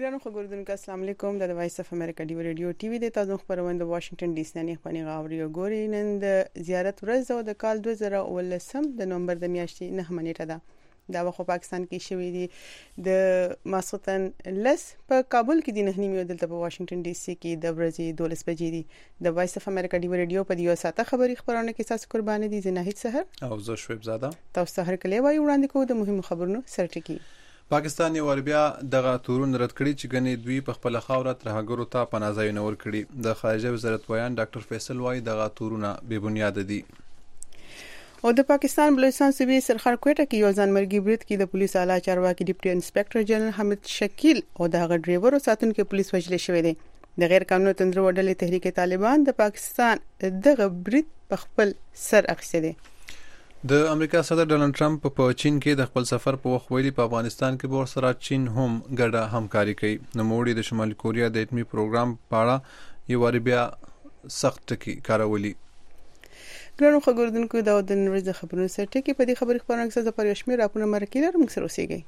ګرانو خبردونکو السلام علیکم د وایس اف امریکا دی ریډیو ټي وی د تاسو خبرونه د واشنگټن ډي سي نه خپنی غاوري او ګوري نن د زیارت ورځ او د کال 2019 د نومبر د میاشتې 9 نیټه ده دا وخت پاکستان کې شوې دي د ماسختن لس په کابل کې د نه نیمه دلته په واشنگټن ډي سي کې د ورځې 12 بجې دي د وایس اف امریکا دی ریډیو په دیو ساته خبري خبرونه کې تاسو قرباني دي زناهید سحر او زه شویب زاده تاسو سحر کلی وای وړاندې کوو د مهمو خبرونو سرټکی پاکستان یو بیا دغه تورون رد کړي چې غني دوی په خپل خاوره ترهګرو ته پناه ځای نور کړي د خارجه وزارت ویان ډاکټر فیصل وای دغه تورونه بے بنیاد دي او د پاکستان بلوچستان صوبې سرخر کوټه کې یو ځانمرګي برید کې د پولیس اعلی چارواکي ډیپټي انسپکټر جنرال حمید شکیل او دغه ډرایور او ساتونکو پولیس وجل شوې دي د غیر قانوني تندر وډلې تحریک طالبان د پاکستان دغه برید په خپل سر اخیسته دي د امریکا صدر ډونالد ټرمپ په چین کې د خپل سفر په وخت ویلي په افغانستان کې به سره چین هم ګډه همکاري کوي نو موړي د شمالي کوریا د اټومي پروګرام په اړه یو بیا سخت ټکی کارولي ګرانو خبردونکو دا د نړۍ خبرونو سره ټکی په دې خبرې خبرونه کې د پرېښمیر راپور مرکې لرم سره اوسېږي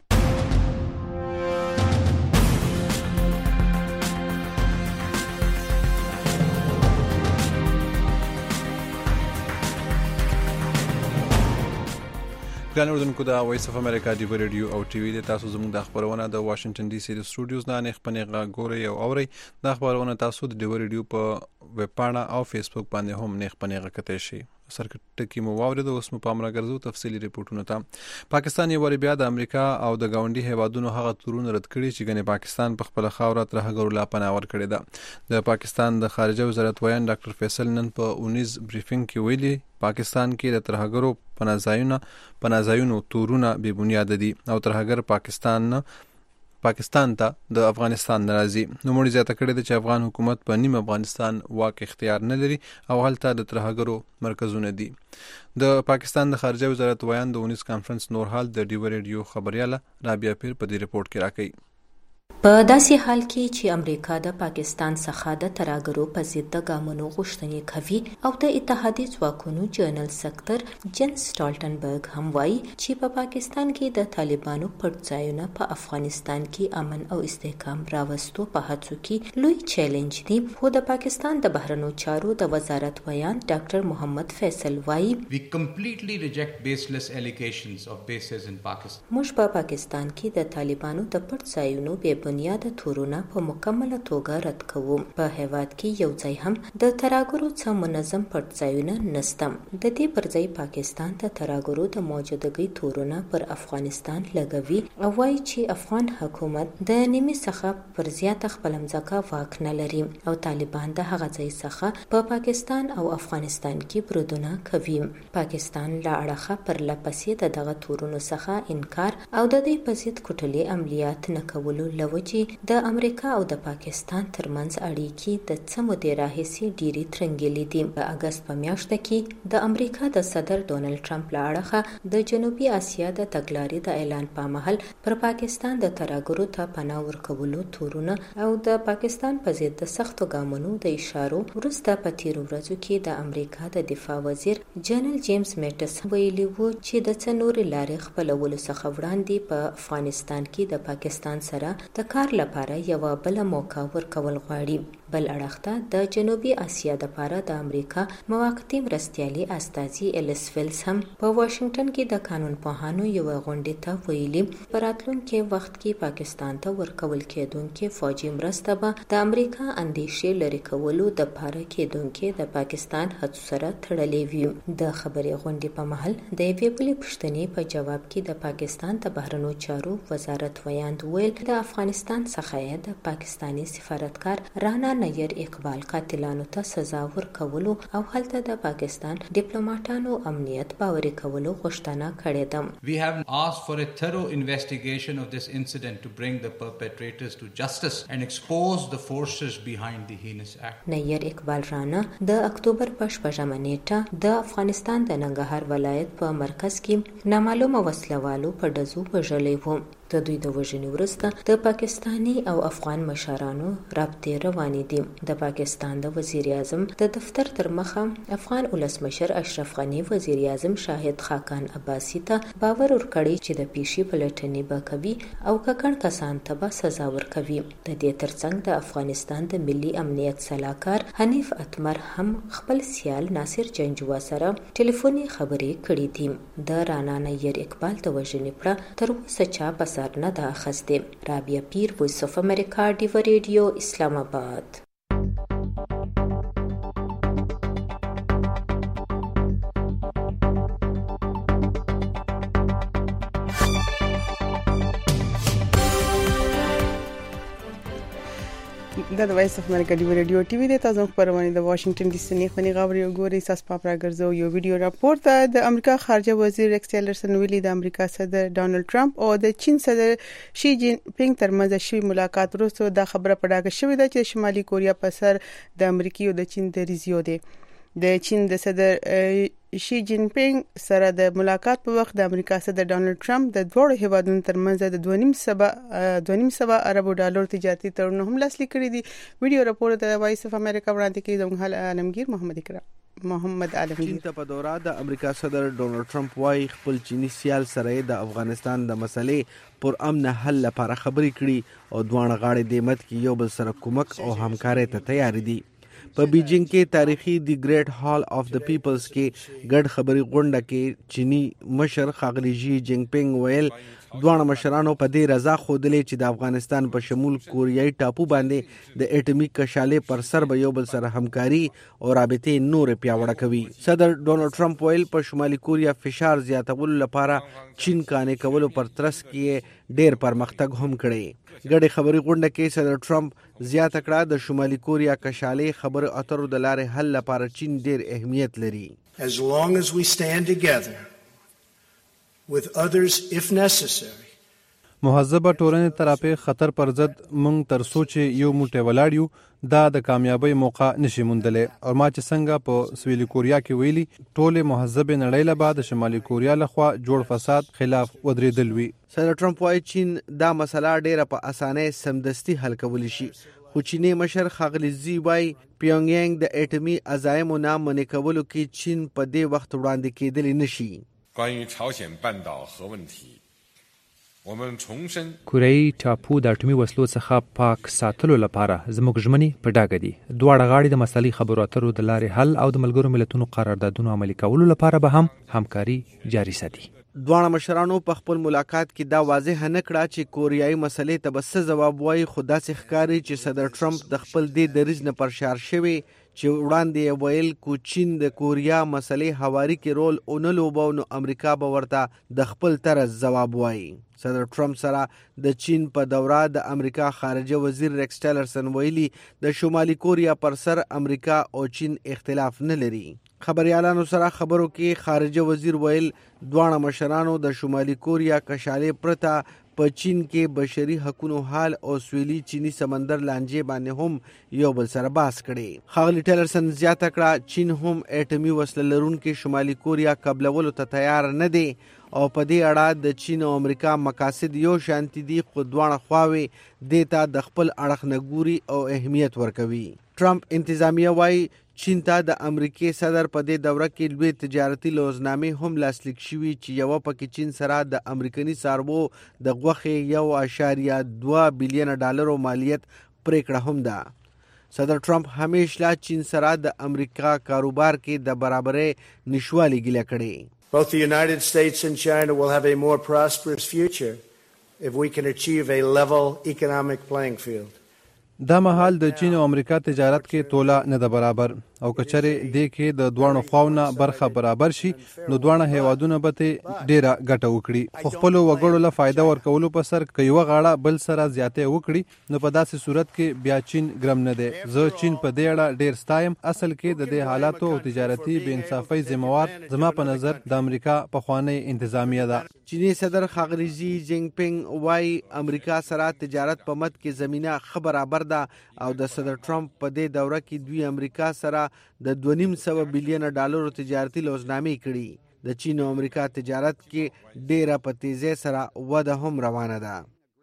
ګرانو اوردونکو د وایس اف امریکا دی ریډیو او ټي وی د تاسو زموږ د خبرونه د واشنگټن ډي سي د سټوډیوز نه خپنه غوري او اوري د خبرونه تاسو د دی ریډیو په ویب پاڼه او فیسبوک باندې هم نه خپنه غکته شي سرکټ کې مو واورید اوس مو پامره ګرځو تفصيلي ریپورتونه ته پاکستان یو بیا د امریکا او د گاونډي هیوادونو هغه تورونه رد کړي چې غني پاکستان په خپل خاوره ترهګرو لا پناور کړی ده د پاکستان د خارجه وزارت ویان ډاکټر فیصل نن په 19 بریفینګ کې ویلي پاکستان کې د ترهګرو پناځایونو تورونه بے بنیاد دي او ترهګر پاکستان ته د افغانستان ناراضي نو موږ زیاته کړی د چې افغان حکومت په نیم افغانستان واک اختیار نه لري او هلته د ترهګرو مرکزونه دي د پاکستان د خارجه وزارت ویان د 19 کانفرنس نور حال د ډیو ریډیو خبرياله رابعه پیر په دې ریپورت کې راکړي په داسې حال کې چې امریکا د پاکستان څخه د ترهګرو په ضد د ګامونو غوښتنې کوي او د اتحادیې ځواکونو جنرال سکرټر جن سټالټنبرګ هم وایي چې په پاکستان کې د طالبانو پټ په افغانستان کې امن او استحکام راوستو په هڅو کې لوی چیلنج دی خو د پاکستان د بهرنیو چارو د وزارت ویان ډاکټر محمد فیصل وایي We completely reject baseless allegations of bases in Pakistan. موږ په پاکستان کې د طالبانو د پټ ځایونو بې بنیاد تورونه په مکمله توګه رد کوو په هیواد کې یو ځای هم د ترهګرو څخه منظم پټ ځایونه نشته د دې پر ځای پاکستان د ترهګرو د موجودګۍ تورونه پر افغانستان لګوي او وایي چې افغان حکومت د نیمه څخه پر زیات خپل ځمکه واک نه لري او طالبان د هغه ځای څخه په پاکستان او افغانستان کې برودونه کوي پاکستان لا اړخه پر لپسې دغه تورونو څخه انکار او د دې په ضد کوټلي عملیات نه کولو چې د امریکا او د پاکستان ترمنځ اړیکې د څه مودې راهیسې ډېرې ترنګلې دي په اگست په میاشت کې د امریکا د صدر ډونالد ټرمپ له اړخه د جنوبي اسیا د تګلارې د اعلان په مهال پر پاکستان د ترهګرو ته پناه ورکولو تورونه او د پاکستان په ضد د سختو ګامونو د اشارو وروسته په تیرو ورځو کې د امریکا د دفاع وزیر جنرال جیمز میټس ویلي وو چې د څه نورې لارې خپلولو څخه وړاندې په افغانستان کې د پاکستان سره د کار لپاره یو بل موقع ورکول غواړي بل اړخ ته د جنوبي اسیا د لپاره د امریکا موقتی مرستيالي استازي الیس فیلز هم په واشنگټن کې د قانون پوهانو یو غونډه ته ویلي پراتلونکو وخت کې پاکستان ته ورکول کېدونکو فوجي مرسته به د امریکا اندیشې لري کولو د لپاره کېدونکو د پاکستان هڅو سره تړلې وي د خبري غونډې په محل د یوې بلې پوښتنې په جواب کې د پاکستان د بهرنیو چارو وزارت ویان ویل د افغانستان څخه د پاکستاني سفارتکار رانا نیر اقبال قاتلانو ته سزا ورکولو او هلته د پاکستان ډیپلوماټانو امنیت باوري کولو غوښتنه کړې ده We have asked for a thorough investigation of this incident to bring the perpetrators to justice and expose the forces behind the heinous act. نیر اقبال رانا د اکتوبر په 8 نیټه د افغانستان د ننګرهار ولایت په مرکز کې نامعلومه وسلوالو په ډزو وژلې و د دوی د وژنې وروسته د پاکستاني او افغان مشرانو رابطې روانې دي. د پاکستان د وزیر اعظم د دفتر تر مخه افغان ولسمشر اشرف غنی وزیر اعظم شاهد خاقان عباسی ته باور ورکړی چې د پیشي پلټنې به کوي او ککړ کسان ته به سزا ورکوي. د دې ترڅنګ د افغانستان د ملي امنیت سلاکار حنیف اتمر هم خپل سیال ناصر جنجوا سره ټلیفوني خبرې کړې دي. د رانا نیر اقبال د وژنې پړه تر اوسه چا په سر نه ده اخیستې. رابعه پیر، وایس اف امریکا، ډیو ریډیو، اسلام آباد. د وایس اف امریکا ډیو ریډیو ټي وی د تاسو خبرونه د واشنگټن ډي سي نه خوني غوړي ګوري ساس پاپرا ګرځو یو ویډیو راپورټ د امریکا خارجه وزیر ریکس ټیلرسن ویلي د امریکا صدر ډونالد ټرمپ او د چین صدر شي جین پینګ ترمنځ شوی ملاقات وروسته دا خبره پډاګه شوې ده چې شمالي کوریا په سر د امریکا او د چین د ریزیو دی. د چین د صدر شي جین پینګ سره د ملاقات په وخت د امریکا صدر ډونالد ټرمپ د دوه هیوادونو ترمنځ د 2.5 اربو ډالر تجارتي تړون هم لاسلیک کړی دی. ویډیو راپور د وایس اف امریکا وړاندې کوي د عالمگیر محمد عالمگیر. چین ته په دوره د امریکا صدر ډونالد ټرمپ وايي خپل چینی سیال سره د افغانستان د مسلې پر امن حل لپاره خبرې کړي او دوه غاړې د مت کې یو بل سره کومک او همکاري ته تیار دي. په بیجینګ کې تاریخي دی ګریټ هال اف د پیپلز کې ګډ خبري غونډه کې چینی مشر ښاغلی جی جینګ پینګ ویل دوه مشرانو په دې رضا خودلې چې د افغانستان په شمول کوریايي ټاپو باندې د اټومي کشالې پر سر به یو بل سره همکاري او رابطې نور پیاوړه کوي. صدر ډونالد ټرمپ ویل په شمالي کوریا فشار زیاتولو لپاره چین کانې کولو پر ترڅ کې ډېر پرمختګ هم کړی. ګډې خبري غونډه کې صدر ټرمپ زیاته کړه د شمالي کوریا کشالې خبرو اترو د لارې حل لپاره چین ډېر اهمیت لري. As long as we stand together with others if necessary. مهذبه ټولنې ترافه خطر پر ضد مونږ تر سوچ یو موټی ولاړ یو دا د کامیابی موقع نشي موندلې او ما چې څنګه په سویلي کوریا کې ویلي ټوله مهذبه نړۍ له بعد شمالي کوریا لخوا جوړ فساد خلاف ودرېدل وی. صدر ټرمپ وايي چین دا مسله ډیره په اسانۍ سمدستي حل کولی شي خو چینی مشر ښاغلی زی وايي پیونګ د اټومي عزایمو نه منې کولو کې چین په دې وخت وړاندې کېدلی نشي. 关于朝鲜半岛核问题 کوریايي ټاپو د اټومي وسلو څخه پاک ساتلو لپاره زموږ ژمنې په ډاګه دي. دواړه غاړې د مسلې خبرو اترو د لارې حل او د ملګرو ملتونو قراردادونو عملي کولو لپاره به هم همکاري جاري ساتي. دوه مشرانو په خپل ملاقات کې دا واضح نه کړه چې کوریايي مسلې ته بس جواب وایي خو داسې ښکاري چې صدر ټرمپ د خپل دې دریځ نه پرشار شوی چې وړاندې ویل کو چین د کوریا مسلې حواري کې رول اون لوبو نو امریکا به ورته د خپل طرز جواب وایي. صدر ټرمپ سره د چین په دوره د امریکا خارجه وزیر ریکس ټیلرسن ویلي د شمالي کوریا پر سر امریکا او چین اختلاف نه لري. خبريالانو سره خبرو کې خارجه وزیر ویل دوه مشرانو د شمالي کوریا کشالې پرته په چین کې بشري حقوقو حال او سویلي چینی سمندر لانجې باندې هم یو بل سره باس کړي. خاغلی ټیلرسن زیاته کړه چین هم اټومي وسله لرونکي شمالي کوریا قبلولو ته تیار نه دی او په دې اړه د چین او امریکا مقاصد یو شانتي دي خو دواړه خواوې دیتا د خپل اړخ نه ګوري او اهمیت ورکوي. ټرمپ انتظامیه وايي چین ته د امریکای صدر په دې دوره کې لوی تجارتي لوزنامې هم لاسلیک شوي چې یو پکې چین سره د امریکایي څاروو د غوښې 1.2 بلین ډالر مالیت پریکړه هم ده. صدر ټرمپ همیشه چین سره د امریکا کاروبار کې د برابرۍ نشوالي ګیله کړې. Both the United States and China will have a more prosperous future if we can achieve a level economic playing field. دا مهال د چین او امریکا تجارت کې توله نه ده برابر او کچره دې کې د دوانو خواونه برخه برابر شي نو دوانه هیوادونه به ته ډیره ګټه وکړي خو خپل وګړو له فائدہ ورکولو په سر کوي غاړه بل سره زیاته وکړي نو په داسې صورت کې بیا چین ګرم نه دی. زه چین په دې اړه ډیر ستایم. اصل کې د دې حالاتو او تجارتي بې انصافۍ ذمہوار زما په نظر د امریکا په خوانی انتظامیه ده. چینی صدر ښاغلی جی جینګ پینګ وايي امریکا سره تجارت په مت کې زمينه خبره ده او د صدر ټرمپ په دې دوره کې دوی امریکا سره د 2.5 بلین ډالر تجارتي لوزنامې کړي. د چین او امریکا تجارت کې ډیره په تیزی سره وده هم روانه ده.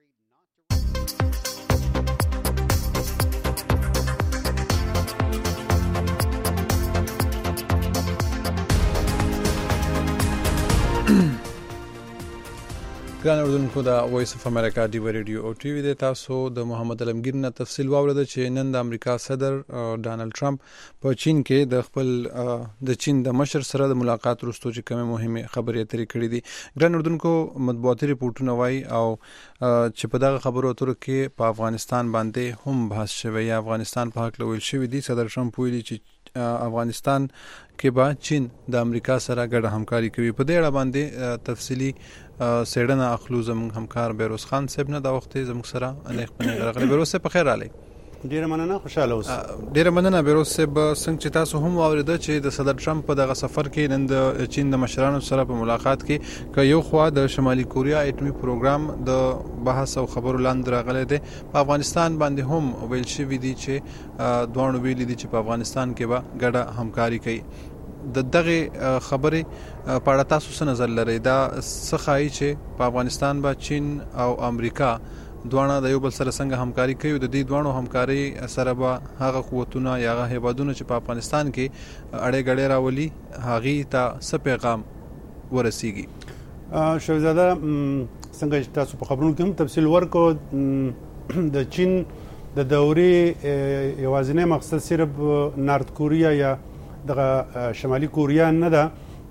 ګران اوردونکو د وایس اف امریکا دی ریډیو او ټي وي د تاسو د محمد علمگیر نه تفصیل واورید چې نن د امریکا صدر ډانلډ ټرمپ په چین کې د خپل د چین د مشر سره د ملاقات وروسته چې کومه مهمه خبرې اترې کړې دي. ګران اوردونکو مطبوعاتي ریپورتونه وایي او چې په دغه خبرو اترو کې په افغانستان باندې هم بحث شوی یا افغانستان په حق لویل شوی دي. صدر ټرمپ ویلي چې افغانستان کې به چین د امریکا سره ګډه همکاري کوي. په دې اړه باندې تفصیلی سیډنه اخلو زموږ همکار بیروز خان صاحب نه دا وخت زموږ سره انیخ پنه غلغله. بیروز صاحب په خیر علي. ډیره مننه، خوشاله اوسه. ډیره مننه بیروز صاحب. څنګه چې تاسو هم واوریده چې د صدر ټرمپ په دغه سفر کې نن د چین د مشرانو سره په ملاقات کې ک یو خوا د شمالي کوریا اټومي پروګرام د بحث او خبرو لاندې راغلی دی. په افغانستان باندې هم ویل شوی دی چې دوه ویل دي چې په افغانستان کې به ګډه همکاري کوي. د دغه خبرې په اړه تاسو څه نظر لرئ؟ دا څه ښایي چې په افغانستان با چین او امریکا دوه د یو بل سره څنګه همکاري کوي؟ د دې دوه همکاري سره به هغه قوتونه یا هغه هیوادونه چې په افغانستان کې اړې غړې راولي هغه ته څه پیغام ورسیږي؟ شهزاده څنګه تاسو په خبرونو کې هم تفصیل ورکو، د چین د دورې یوازینی مقصد صرف نارت کوریا یا دغه شمالي کوریا نه ده،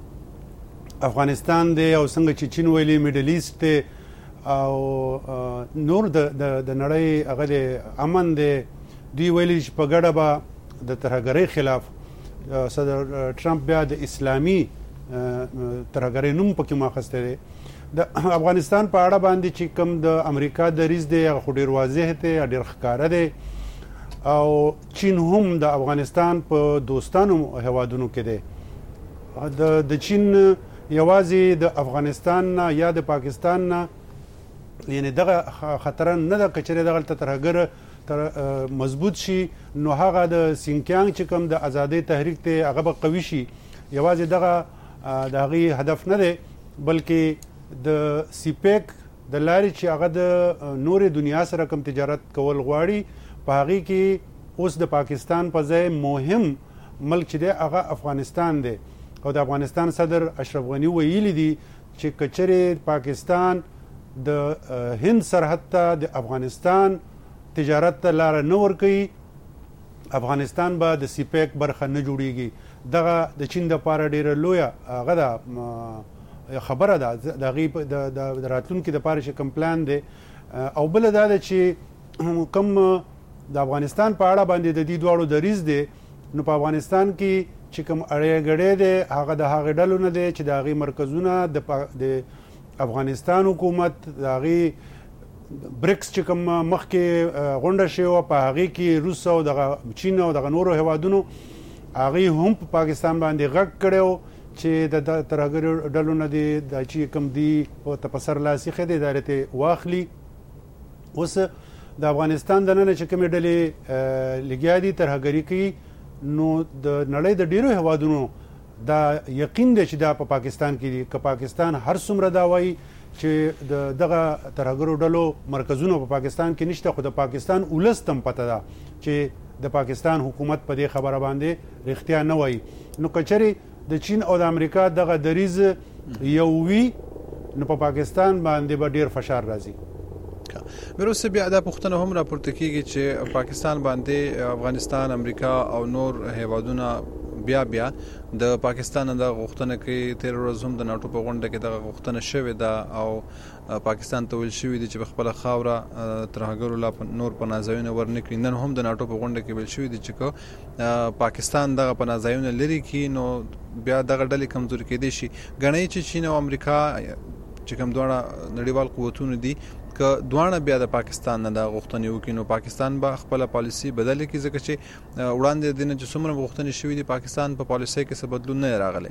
افغانستان دی او څنګه چې چین ویلي میډل ایست دی او نور د نړۍ هغه د امن دی. دوی ویلي چې په ګډه به د ترهګرۍ خلاف صدر ټرمپ بیا د اسلامي ترهګرۍ نوم پکې ماخسته دی. د افغانستان په اړه باندې چې کوم د امریکا دریځ دی هغه خو ډیر واضح دی، ډیر ښکاره دی او چین هم د افغانستان په دوستانو هوادونو کې دی. د چین یوازې د افغانستان نه یا د پاکستان نه یعنی دغه خطر نه د کچره دغه ترهګر مضبوط شي نو هغه د سینکیانګ چې کوم د ازادۍ تحریک ته هغه به قوي شي. یوازې دغه د هغه هدف نه دی بلکې د سیپیک د لارې چې هغه د نور دنیا سره کوم تجارت کول غواړي په هغه کې اوس د پاکستان په ځای مهم ملک چې دی هغه افغانستان دی او د افغانستان صدر اشرف غنی ویلي دي چې کچره پاکستان د هند سرحد ته د افغانستان تجارت ته لار نه ورکوي افغانستان به د سیپیک برخه نه جوړیږي. دغه د چین د پاره ډیره لویه هغه ده خبره ده د راتلونکي د پاره چې کوم پلان دی. او بل دا ده چې کوم د افغانستان په اړه باندې د دې دواړو دریځ دی نو په افغانستان کې چې کوم اړې غړې دی هغه د هغه ډلو نه دی چې د هغه مرکزونه د افغانستان حکومت د هغه بریکس چې کوم مخکې غونډه شوه په هغه کې روس او د چین او د نورو هیوادونو هغه هم په پاکستان باندې غږ کړو چې د ترهګر ډلو نه دی د چې کوم دی او تپسر لاسي خدي ادارته واخلي. اوس د افغانستان د نن چې کومې ډلې لګیا دي ترهګري کوي نو د نړۍ د ډیرو هوادونو دا یقین دی چې دا په پاکستان کې دي. که پاکستان هر څومره دا وایي چې دغه ترهګرو ډلو مرکزونه په پاکستان کې نشته خو د پاکستان ولس تم پته ده چې د پاکستان حکومت په دې خبره باندې رښتیا نه وایي. نو کچري د چین او د امریکا دغه دریځ یو وی نو په پاکستان باندې به ډیر فشار راځي. وروسته بیا دا پوښتنه هم راپورته کیږي چې پاکستان باندې افغانستان امریکا او نور هیوادونه بیا د پاکستان د غوښتنه کې تیر ورځ هم د ناتو په غونډه کې د غوښتنه شوې ده او پاکستان ته ویل شوې دي چې خپل خاوره ترهګرو لا نور پناهځایونه ورنکړي. نن هم د ناتو په غونډه کې ویل شوې دي چې پاکستان دغه پناهځایونه لري کې نو بیا دغه ډلې کمزوري کېدې شي. غنۍ چې چین او امریکا چې کوم دوه نړیوال قوتونه دي که دوه بیا د پاکستان نه د غوښتنې وکړي نو پاکستان به خپل پالیسی بدل کړي ځکه چې وړاندې دینه چې څومره غوښتنې شوې دي پاکستان په پالیسۍ کې څه بدلون نه راغلی.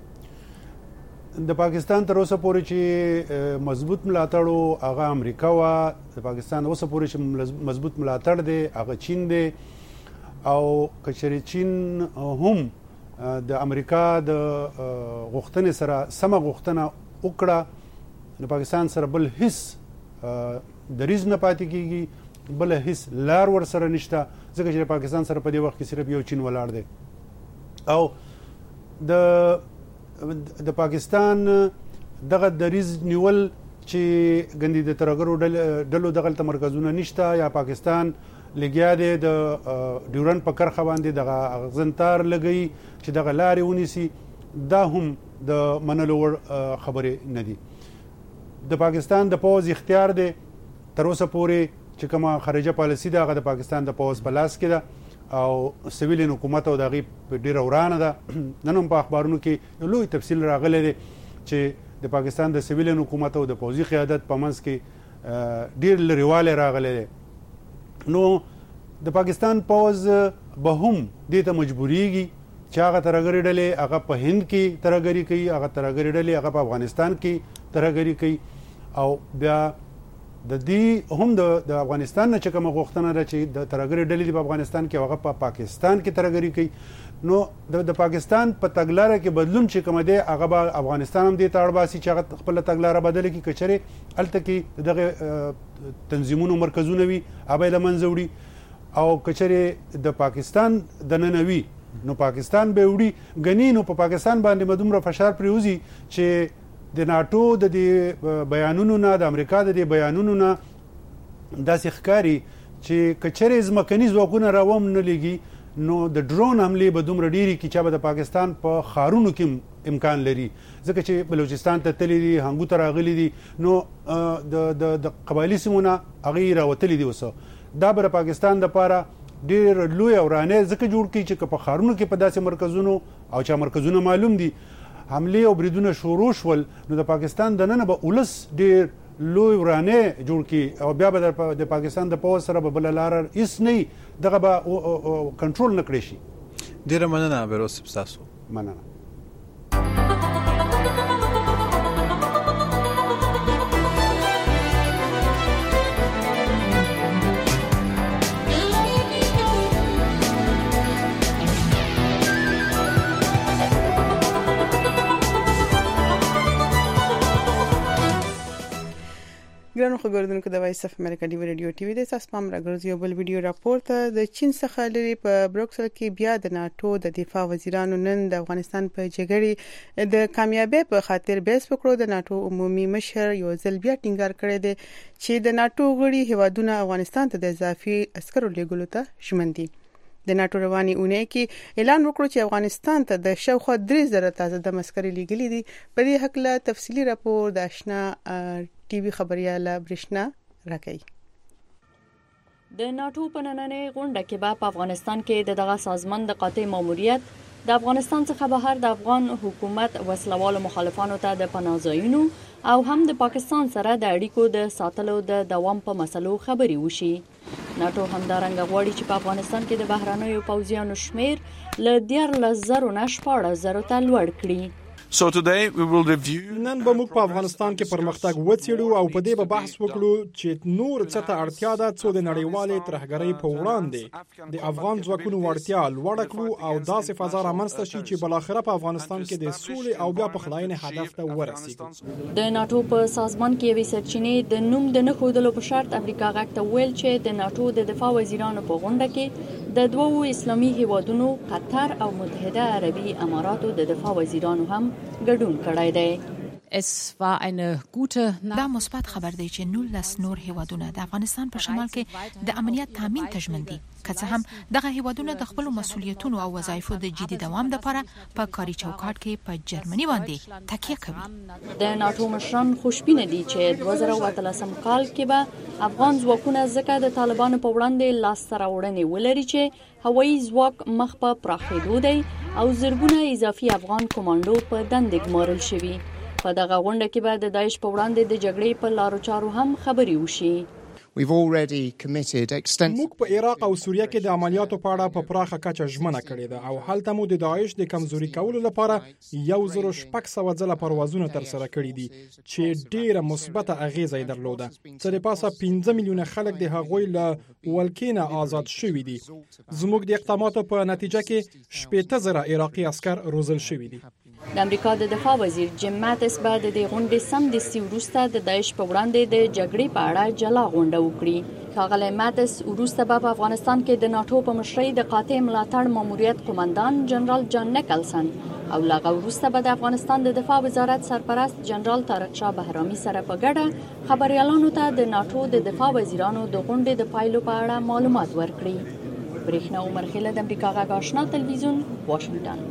د پاکستان تر اوسه پورې چې مضبوط ملاتړ هغه امریکا وا، د پاکستان اوسه پورې چې مضبوط ملاتړ دی هغه چین دی او کچری چین هم د امریکا د غوښتنې سره سمه غوښتنه وکړه نو پاکستان سره بل هیڅ دریځ نه پاتې کیږي، بل هیڅ لار ور سره نشته، ځکه چې پاکستان سره په دې وخت کې صرف یو چین ولاړ دی. او د پاکستان دغه دریځ نیول چې ګندې د ترهګرو ډلو دغلته مرکزونه نشته یا پاکستان لګیا دی د ډیورنډ په کرښه باندې دغه اغزنتار لګوي چې دغه لارې ونیسي، دا هم د منلو وړ خبرې نه دي. د پاکستان د پوځ اختیار دی تر اوسه پورې چې کومه خارجه پالیسي ده هغه د پاکستان د پوځ په لاس کې ده او سویلین حکومت او د هغې ډېره ورانه ده. نن هم په اخبارونو کې یو لوی تفصیل راغلی دی چې د پاکستان د سویلین حکومت او د پوځي قیادت په منځ کې ډېر لرېوالی راغلی دی. نو د پاکستان پوځ به هم دې ته مجبوریږي چې هغه ترهګرې ډلې هغه په هند کې ترهګري کوي، هغه ترهګرې ډلې هغه په افغانستان کې ترهګري کوي، او بیا د دې هم د افغانستان نه چې کومه غوښتنه ده چې د ترهګرې ډلې په افغانستان کې هغه په پاکستان کې ترهګري کوي. نو د پاکستان په تګلاره کې بدلون چې کوم دی هغه به افغانستان هم دې ته اړ باسي چې هغه خپل تګلاره بدله کړي، که چېرې هلته کې دغه تنظیمونو مرکزونه وي هغه یې له منځه وړي، او که چېرې د پاکستان دننه وي نو پاکستان به وړي. ګنې نو په پاکستان باندې به دومره فشار پرېوځي چې د ناټو د دې بیانونو نه، د امریکا د دې بیانونو نه داسې ښکاري چې که چېرې ځمکني ځواکونه راوم نه لېږي نو د ډرون حملې به دومره ډېرې کړي چې به د پاکستان په ښارونو کې امکان لري، ځکه چې بلوچستان ته تللی دي، هنګو ته راغلي دي، نو د قبایلي سیمو نه هغې راوتلي دي. اوس دا به د پاکستان دپاره ډېر لوی ورانۍ ځکه جوړ کړي چې که په ښارونو کې په داسې مرکزونو او چا مرکزونه معلوم دي حملې او بریدونه شروع شول نو د پاکستان دننه به ولس ډېر لوی ورانۍ جوړ کړي او بیا به د پاکستان د پوځ سره به بله لاره هېڅ نه وي، دغه به کنټرول نه کړی شي. ډېره مننه بیروز صاحب، ستاسو مننه. ګرانو خبردونکو د وایس اف امریکا ډیو ریډیو ټي وي د تاسو پام راګرځي یو بل ویډیو راپور ته د چین څخه لري په بروکسل کې بیا د ناتو د دفاع وزیرانو نن د افغانستان په جګړې د کامیابی په خاطر بیس وکړو. د ناتو عمومي مشر یو ځل بیا ټینګار کړی دی چې د ناتو غړي هیوادونه افغانستان ته د اضافي عسکرو لیږلو ته ژمن دي. د ناتو رواني اونۍ کې اعلان وکړو چې افغانستان ته د شاوخوا 3000 تازه د مسکري لیږلي دي. په دې حق له تفصيلي راپور د آشنا ټي وي خبرياله برښنا راکړي. د ناتو په نننۍ غونډه کې په افغانستان کې دغه سازمان د قاطع ماموریت د افغانستان څخه بهر د افغان حکومت وسلوالو مخالفانو ته د پناه ځایونو او هم د پاکستان سره د اړیکو د ساتلو د دوام په مسلو خبري وشي. ناتو همدارنګه غواړي چې په افغانستان کې د بهرانيو پوځیانو شمیر له 14,000 نه 14,000 ته لوړ کړي. So today we will review. نن به موږ په افغانستان کې پرمختګ وڅېړو او په دې به بحث وکړو چې نور څه ته اړتیا ده څو د نړیوالې ترهګرۍ په وړاندې د افغان ځواکونو وړتیا لوړه کړو او داسې فضا رامنځته شي چې بلاخره په افغانستان کې د سولې او بیا پخلاینې هدف ته ورسیږو. د ناتو په سازمان کې یوې سرچینې د نوم د نه ښودلو په شرط امریکا غږ ته ویل چې د ناتو د دفاع وزیرانو په غونډه کې د دوو اسلامي هیوادونو قطر او متحده عربي اماراتو د دفاع وزیرانو هم ګډون کړی دی. دا مثبت خبر دی چې 19 نور هیوادونه د افغانستان په شمال کې د امنیت تامین ته ژمن دي، که څه هم دغه هیوادونه د خپل مسؤلیتونو او وظایفو د جدي دوام لپاره په کاري چوکاټ کې په جرمني باندې تکیه کوي. د ناتو مشران خوشبینه دي چې 2013 کال کې به افغان ځواکونه ځکه د طالبانو په وړاندې لاسته راوړنې ولري چې هوایي ځواک مخ په پراخېدو دی او زرګونه اضافي افغان کمانډو په دندې ګمارل شوي. په دغه غونډه کې به د داعش په وړاندې د جګړې په لارو چارو هم خبري وشي. We've already committed extensive. موږ په عراق او سوریه کې د عملیاتو په اړه په پراخه کچه ژمنه کړې ده او هلته مو د داعش د کمزوري کولو لپاره 1600 ځله پروازونه تر سره کړي دي چې ډیره مثبته اغیزه یې درلوده. څه د پاسه 15 میلیونه خلک د هغوی له ولکینه آزاد شوي دي. زموږ د اقداماتو په نتیجه کې 80,000 عراقي عسكر روزل شوي دي. د امریکا د دفاع وزیر جیم ماتس بعد د غونډې سمدستي وروسته د داعش په وړاندې د جګړې په اړه جلا غونډه وکړي. ښاغلی ماتس وروسته په افغانستان کې د ناتو په مشرۍ د قاطع ملاتړ ماموریت قومندان جنرال جان نیکلسن او لاغه وروسته به د افغانستان د دفاع وزارت سرپرست جنرال طارق شاه بهرامي سره په ګډه خبريالانو ته د ناتو د دفاع وزیرانو د غونډې د پایلو په اړه معلومات ورکړي. برېښنا عمر خیله د امریکا غږ آشنا تلویزیون واشنگټن.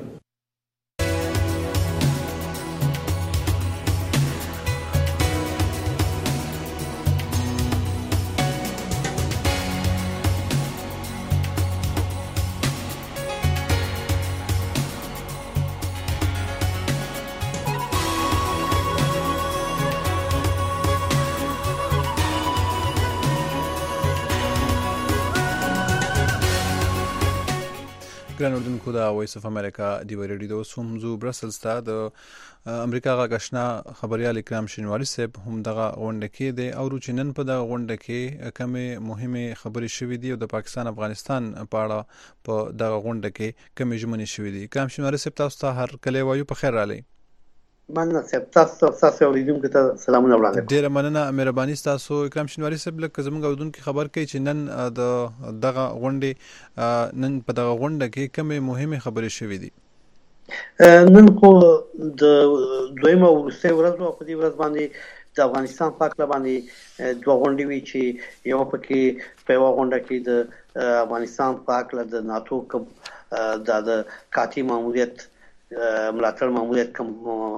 ګران اردوونکو د وایس اف امریکا دی ریډیو سومزو برسلز ته د امریکا غږ آشنا خبريال اکرام شینواری صاحب هم دغه غونډه کې دی او چې نن په دغه غونډه کې کومه مهمه خبرې شوې دي او د پاکستان افغانستان په اړه په دغه غونډه کې کومه ژمنې شوې دي. اکرام شینواری صاحب تاسو ته هر کله وایو په خیر رالی. مننه صاحب، تاسو اوریدونکو ته سلامونه وړاندې. ډیره مننه، مهرباني تاسو. اکرام شینواری صاحب لکه زموږ اوریدونکو خبر کوي چې نن دغه غونډه نن په دغه غونډه کې کومه مهمه خبرې شوې دي. نن خو د دویمه ورسته ورځ په دې ورځ باندې د افغانستان په اړه باندې دوه غونډې وی چې یو پکې په یو غونډه کې د افغانستان په اړه د ناتو د قاطع ماموریت ملاتړ ماموریت کوم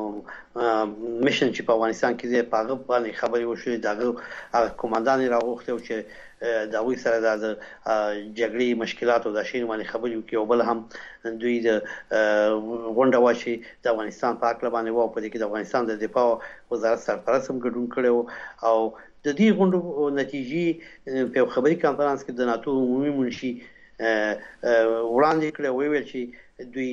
میشن چې په افغانستان کې دی په هغه باندې خبرې وشوې. دغه قومندان راغوښته چې د وی سره د جګړې مشکلات او د شین باندې خبرې وکړي او بل هم دوی د غونډه واشي د افغانستان په اړه باندې وو په دې کې د افغانستان د دفاع وزارت سرپرست هم ګډون کړو او د دې غونډو نتیجې په خبري کانفرنس کې د ناتو عمومي منشي وړاندې کړو ویل چې دوی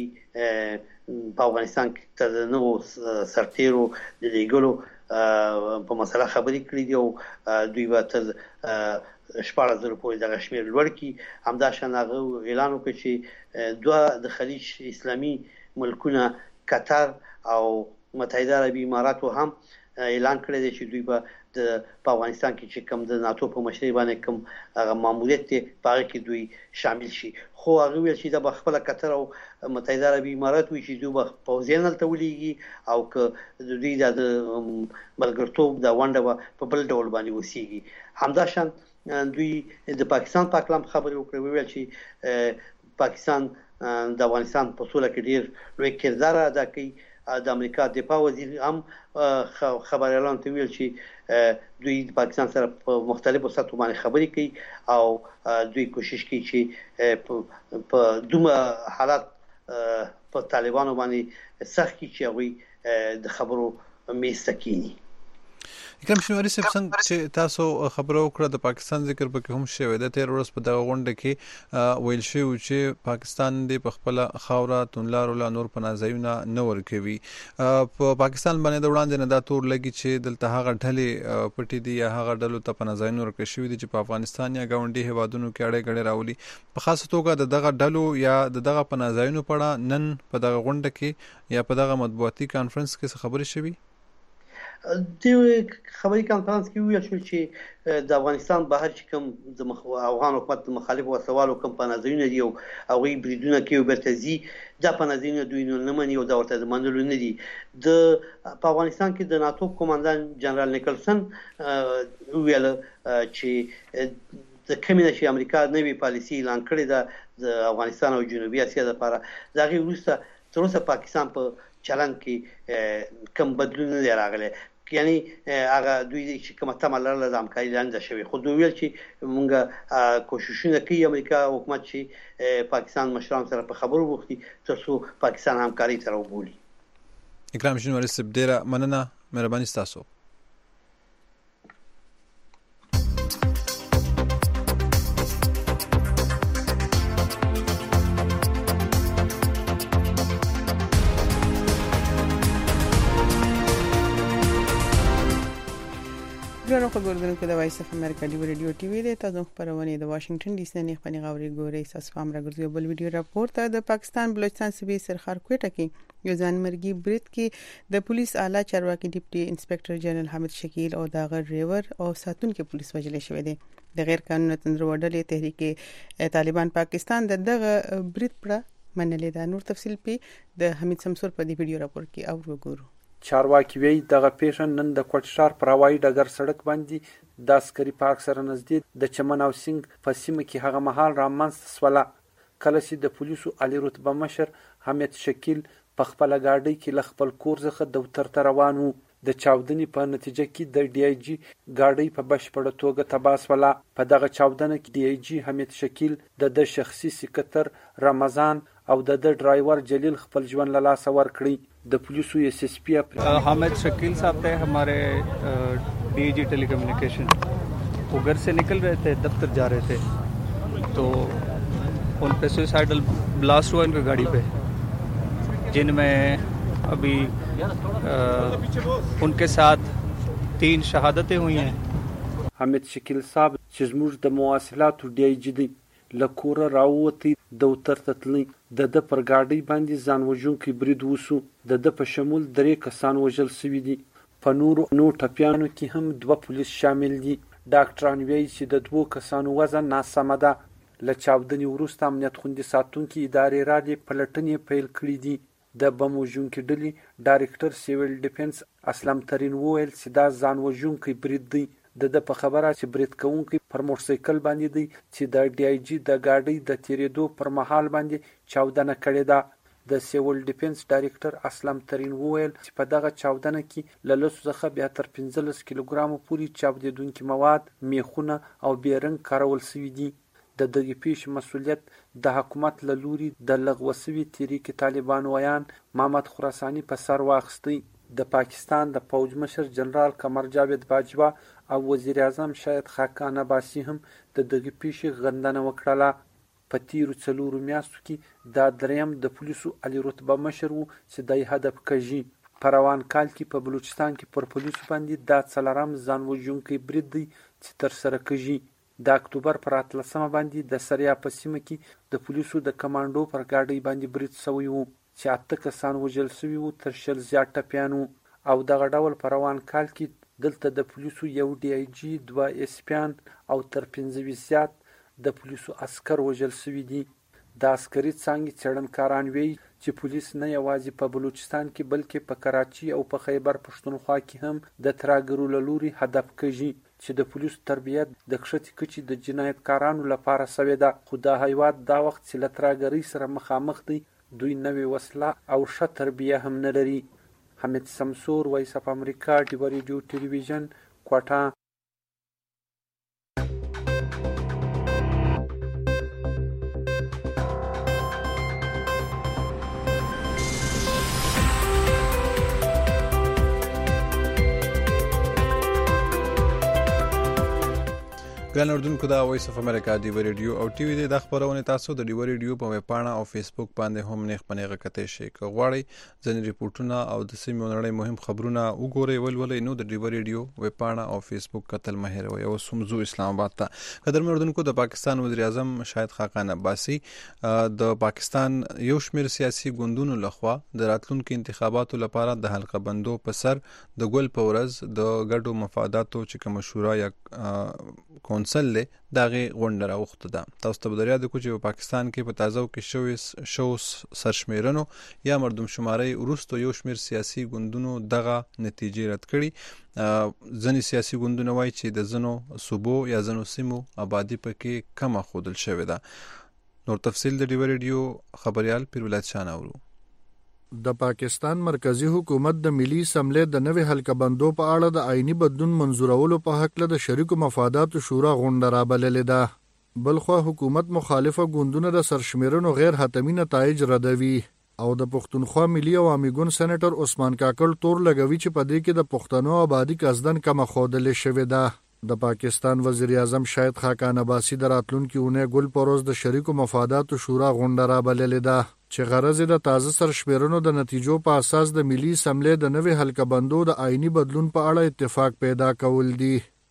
په افغانستان کې د نوو سرتیرو د لیګلو په مسله خبرې کړې دي او دوی به تر 14,000 پورې د شمیر لوړ کی. همداشان هغه اعلان وکړ چې دوه د خلیج اسلامي ملکونه قطر او متحده عربي امارات هم اعلان کړی دی چې دوی به په افغانستان کې چې کوم د ناتو په مشرۍ باندې کوم هغه ماموریت دی په هغه کې دوی شامل شي. خو هغه ویل چې د خپل قطر او متحده عربي امارات وی چې دوی به پوځیان تل ولېږي او که دوی د ملګرتوب د وانډه په بل ډول باندې وسیږي. همداشان دوی د پاکستان په اړه خبرې وکړې ویل چې پاکستان د افغانستان په سوله کې ډیر لوی کردار ادا کوي. د امریکا دفاع وزیر هم خبريالان ته ویل چې دوی د پاکستان سره په مختلفو سطحو باندې خبرې کوي او دوی کوشش کوي چې په دومره حالات په طالبانو باندې سخت کی چې وي د خبرو میستکینی. اکرام شینواری صاحب څنګه چې تاسو خبرو وکړه د پاکستان ذکر پکې هم شوی د 13 ورځې په دغه غونډه کې ویل شوی چې پاکستان د خپل خاوره تونلار ولا نور پناځایونه نه ورکوي. په پاکستان باندې د وړاندې نه دا تور لګي چې دلته هغه ډلې پټې دي یا هغه ډلو ته پناځایونه ورکړي شوی دي چې په افغانستان یا ګاونډي هیوادونو کې اړې غړې راولي. په خاصه توګه دغه ډلو یا دغه پناځایونو په اړه نن په دغه غونډه کې یا په دغه مطبوعاتي کانفرنس کې خبرې شوي. د خبري کانفرنس کې ویل شو چې د افغانستان بهر چې کوم د افغان حکومت مخالف وسوالو کوم پناځایونه دي او هغه بریدونه کوي برتزي د پناځایونه دوی نه مني او دا ورته منلو نه دي. په افغانستان کې د ناتو قومندان جنرال نیکلسن ویل چې د کمینه چې امریکا نوې پالیسي اعلان کړې ده د افغانستان او جنوبي اسیا لپاره دا غي وروسته تر اوسه پاکستان په چلن کې کم بدلون نه راغلی. یعنی هغه دوی چې کومه تمه لرله د همکاري لاندې شوی. خو دوی ویل چې موږ کوششونه کوي امریکا حکومت چې پاکستان مشران سره په خبرو بوختي ترڅو پاکستان همکاري ته راوبولي. اکرام شینواری صاحب ډیره مننه، مهرباني تاسو. په ګوردن کې د وایس اف امریکا دی ریډیو ټي وی د تاسو خبرونه د واشنگټن ډي سي نه خپل غوړي ګوري اساس فام راګرځي بل ویډیو راپورټ د پاکستان بلوچستان صوبې سرخار کوټه کې یو ځانمرګي برید کې د پولیس اعلی چارواکي ډیپټي انسپکټر جنرال حمید شکیل او د ډرایور او ساتونکو پولیس وجلې شوې دي د غیر قانوني تنظیم وډلې تحریک طالبان پاکستان دغه برید پر منلې ده. نور تفصیل په د حمید سمسور په دې ویډیو راپور کې او وګورو. چارواکي وی دغه پیښه نن د کوټشار پر هوایي ډګر سړک باندې د عسکري پارک سره نږدې د چمن او سنگ په سیمه کې هغه مهال رامنځته سوله کله چې د پولیسو عالی رتبه مشر حمید شکیل په خپل گاډي کې ل خپل کور څخه دفتر ته روان وو. د چاودنې په نتیجه کې د ډي آی جی گاډي په بشپړه توګه تباه شوه. په دغه چاودنه کې ډي آی جی حمید شکیل د شخصي سکرټر رمضان او د driver Jalil खपल जीवन ला लाश ورکړي. د پولیسو S S P Hamid Shakil साहब थे हमारे DG telecommunication वो घर से निकल रहे थे दफ्तर जा रहे थे तो उन पे सुसाइडल ब्लास्ट हुआ इनकी गाड़ी पे जिनमें अभी उनके साथ 3 शहादतें हुई हैं. حمید شکیل صاحب چې زموږ د مواصلاتو ډي آی جی دی لکوره راووتی دفتر ته تللی د پر گاډي باندې ځان وژونکي برید وسو. د په شمول 3 کسان وژل شوي دي. په نورو ټپیانو کې هم 2 پولیس شامل دي. ډاکټران وایي چې د 2 کسانو وزن ناسمه ده. له چاودنې وروسته امنیت خوندي ساتونکي ادارې رادې پلټنې پیل کړي دي. د بم وژونکي ډلې ډایرکټر سیویل ډیفنس اسلم ترین وویل چې دا ځان وژونکي برید دی. د په خبره چې برید کوونکي پر موټرسایکل باندې دی چې د ډي آی جی د گاډي د تیریدو پر مهال باندې چاودنه کړې ده. د سیول ډیفنس ډایرکټر اسلم ترین وویل چې په دغه چاودنه کې له لسو څخه بیا تر 15 کیلوګرامو پورې چاودیدونکي مواد میخونه او بیرنګ کارول شوي دي. د دغه پیښې مسؤلیت د حکومت له لوري د لغوه شوي تحریک طالبان ویان محمد خراساني په سر واخیستی. د پاکستان د فوج مشر جنرال قمر جاوید باجوا او وزیر اعظم شاهد خاقان عباسی هم د دغه پیښې غندنه وکړه. په تیرو 4 میاشتو کې دا دریم د پولیسو عالی رتبه مشر وو چې د هدف کږي. په روان کال کې په بلوچستان کې پر پولیسو باندې د 4 ځان وژونکي برید دی چې تر سره کږي. د اکتوبر پر 13 باندې د سریا په سیمه کې د پولیسو د کمانډو پر گاډي باندې برید شوی وو چې 8 کسان وژل شوي وو تر 100 زیات ټپیان وو. او دغه ډول په روان کال کې دلته د پولیسو یو ډي آی جی 2 اس پیان او تر 15 زیات د پولیسو عسكر وژل شوي دي. د عسکري څانګې څېړنکاران وایي چې پولیس نه یوازې په بلوچستان کې بلکې په کراچي او په خیبر پښتونخوا کې هم د ترهګرو له لوري هدف کږي چې د پولیسو تربیت د کښتې کچې د جنایتکارانو لپاره سوې ده. خو دا هیواد دا وخت چې له ترهګرۍ سره مخامخ دی دوی نوې وسله او ښه تربیه هم نه لري. حمید سمسور وایس اف امریکا ډي ریډیو ټلویزیون کوټه. ګران اردوونکو دا وایس اف امریکا دی ریډیو او ټي وی د خبرونه تاسو د دی ریډیو په ویب پاڼه او فیسبوک باندې هم نه خپنه کته شي کوغړی ځنې ریپورتونه او د سیمې نړۍ مهم خبرونه وګورئ ولولې نو د دی ریډیو ویب پاڼه او فیسبوک کتل مهر وي او سمزو اسلام آباد ته. قدر اردوونکو د پاکستان وزیر اعظم شاهد خاقان عباسی د پاکستان یو شمېر سیاسي ګوندونو لخوا د راتلونکو انتخاباتو لپاره د حلقه بندو په سر د ګل پورز د ګډو مفاداتو چې کوم شورا یا کونسل له دغه غونډه راوخته ده. تاسو ته بدریا د کوچې په پاکستان کې په تازه کې شو سرشمیرنو یا مردم شماري ورستو یو شمیر سیاسي ګوندونو دغه نتیجې رد کړي. ځنې سیاسي ګوندونه وایي چې د زنو صوبو یا زنو سیمو آبادی پکې کم خودل شوې ده. نور تفصیل د ډیو ریډیو خبريال پیرولات شان اورو. د پاکستان مرکزی حکومت د ملي اسمبلی د نوې حلقه بندو په اړه د آئینی بدلون منزورولو په حق له د شریکو مفاداتو شورا غونډه رابللې ده. بلخو حکومت مخالفه ګوندونه د سرشمیرنو غیر حتمی نتایج ردوي او د پښتونخوا ملي عوامي ګوند سېنیټر عثمان کاکړ تور لګوي چې په دې کې د پښتنو آبادی کزدن کم خودلې شوې ده. د پاکستان وزیر اعظم شاهد خاقان عباسی د راتلونکي اونۍ ګل پروز د شریکو مفاداتو شورا غونډه رابللې ده چې غرض د تازه سرشمیرنو د نتیجو په اساس د ملي اسمبلی د نوې حلقه بندو د آئینی بدلون په اړه اتفاق پیدا کول دي.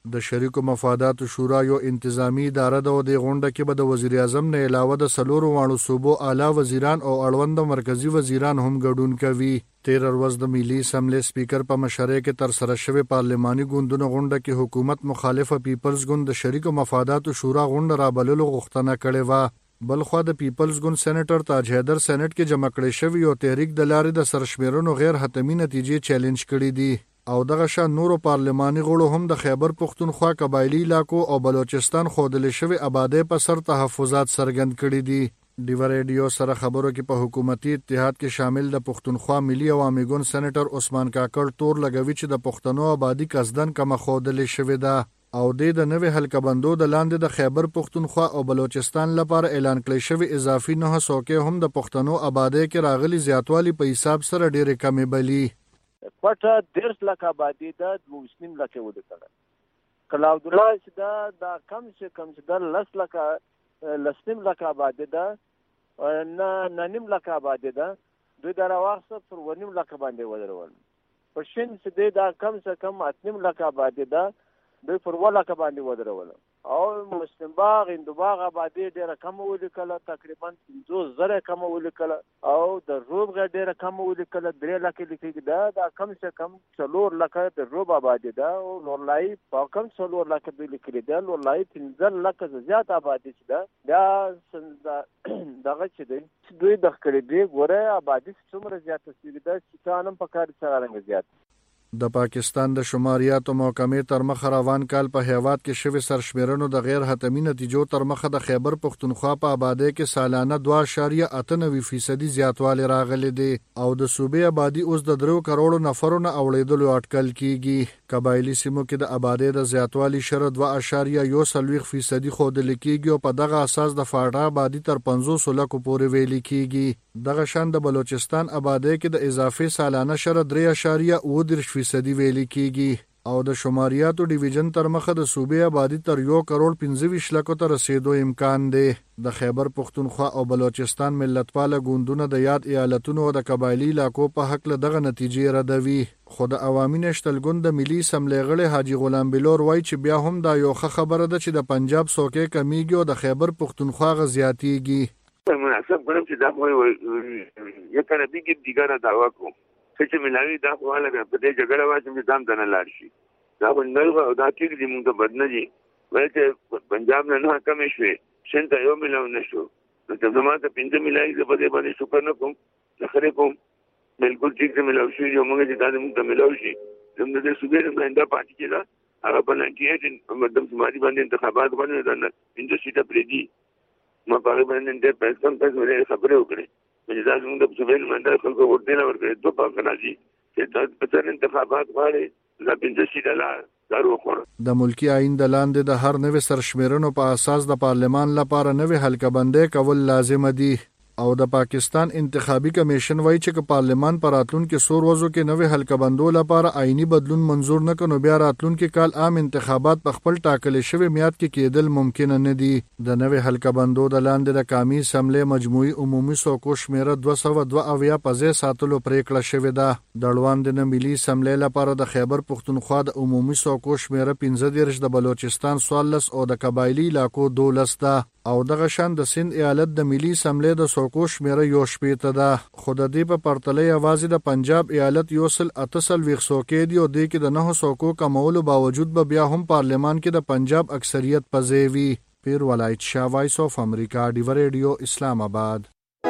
د شریکو مفاداتو شورا یو انتظامی اداره ده او د غونډه کې به د وزیر اعظم نه علاوه د سلورو واړو صوبو اعلی وزیران او اړوند مرکزی وزیران هم ګډون کوي. 13 ورځ د ملي اسمبلی سپیکر په مشرۍ کې تر سره شوی پارلماني ګوندونو غونډه کې حکومت مخالفه پیپلز ګوند د شریکو مفاداتو شورا غونډه رابللو غوښتنه کړې و. بلخوا د پیپلز ګوند سېنیټر تاج حیدر سېنیټ کې جمع کړی شوی یو تحریک د لارې د سرشمیرونو غیر حتمی نتیجې چیلنج کړي دي او دغه شان نورو پارلماني غړو هم د خیبر پختونخوا قبایلی علاقو او بلوچستان خودل شوی آبادی په سر تحفظات څرګند کړي دي. ډیو ریډیو سره خبرو کې په حکومتي اتحاد کې شامل د پختونخوا ملي عوامي ګوند سېنیټر عثمان کاکړ تور لګوي چې د پښتنو آبادی قصدن کم خودل شوی ده او د نوې حلقه بندو د لاندې د خیبر پختونخوا او بلوچستان لپاره اعلان کړی شوی اضافي 900 کې هم د پښتنو آبادی کې راغلي زیاتوالی په حساب سره ډېرې کمې بلی. پټه 10 لک آبادی د 2.5 لک ودکړه. کلاود الله چې دا کم چې د 10 لک 10 لک آبادی ده نه نیم لک آبادی ده دوی دا راوخته پر 1.5 لک باندې ودرول. په شین چې دا کم 8 لک آبادی ده دوی پر ولاکه باندې ودرول او مسلم باغ اندوباغ آبادی ډیره کم ولیکله تقریبا 50,000 کم ولیکله او د روب غ ډیره کم ولیکله 3 لک لیکي دا کم څه کم 4 لک د روب آبادی ده او لورلای په کم 4 لک د لیکلي ده لورلای 15 لک زیات آبادی ده دا دغه چې دوی د خکړې دی ګوره آبادی څومره زیات سوي ده چې تانم په کار سره رنګ زیات. د پاکستان د شماریاتو محکمې تر مخ روان کال په هیواد کې شوی سرشمیرنو د غیر حتمی نتیجو تر مخ د خیبر پختونخوا په آبادی کې سالانه 2.98% زیاتوالی راغلی دی او د صوبې آبادی اوس د 3 کروڑو نفرو نه اوړېدلو اټکل کیږي. قبایلی سیمو کې د آبادی د زیاتوالی شر 2.1% خودل کیږي او په دغه اساس د فاړه آبادی تر 500 لکو پورې ویل کیږي. دغه شان د بلوچستان آبادی کې د اضافي سالانه شر 3.9% ویل کیږي او د شماریاتو ډیویژن تر مخه د صوبې آبادی تر 1 کروڑ 25 لکو ته رسیدو امکان دی. د خیبر پختونخوا او بلوچستان ملتپاله ګوندونه د یاد ایالتونو او د قبایلی علاقو په حق له دغه نتیجې ردوي. خو د عوامي نشتل ګوند د ملي اسمبلی غړي حاجی غلام بلور وایي چې بیا هم دا یو ښه خبره ده چې د پنجاب څوکۍ کمیږي او د خیبر پختونخوا غزياتيږي. مناسب ګڼم چې دا یو کنه دیګ دیګره داوا کوم چې ملاوي دا خواله په دې جګړه واچم چې دام دنه لاړ شي دا ونل دا کې دې موږ ته بدنه دي ولې چې پنجاب نه کم شي شنت یو ملاو نشو نو ته زموږ ته 5 ملای دې په دې باندې شکر نه کوم ځکه کوم بالکل ټیک ته ملاو شي یو موږ چې دا موږ ته ملاو شي زموږ د صوبې نمائنده پاتې کېده هغه په 98 مدام سماجی باندې انتخابات باندې د 5 سیټه پریدي ما په باندې د پیسې څنګه خبرې وکړې چې دا زموږ د صوبې نمائنده خلکو ورته نه ورکړي دوه پاک راځي چې تاسو په انتخابات باندې لا 5 سیټه لا د ملکی آئین د لاندې د هر نوې سرشمیرنو په اساس د پارلمان لپاره نوې حلقه بندي کول لازم دي او د پاکستان انتخابي کمیشن وایي چې پارلمان پر راتلونکو سور وزو کې نوې حلقه بندو لپاره آئینی بدلون منزور نه کړي بیا راتلونکو کال عام انتخابات په خپل ټاکل شوی میعاد کې کېدل ممکن نه دي. د نوې حلقه بندو د لاندې د قومي اسمبلی مجموعي عمومي څوکو شمیره 202 په ځای ساتلو پریکړه شوې ده. د اړوند د ملي اسمبلی لپاره د خیبر پختونخوا د عمومي څوکو شمیره 15 د بلوچستان 14 او د قبایلی علاقو 12 ده او دغه شان د سند ایالت د ملي اسمبلی د څوکو شمیره 1 ده. خو د دې په پرتله یوازې د پنجاب ایالت 188 څوکې دي او د کې د 9 څوکو کمولو باوجود به بیا هم پارلمان کې د پنجاب اکثریت پځوي. پیر ولایت شاه وایس اف امریکا ډیو ریډیو اسلام آباد.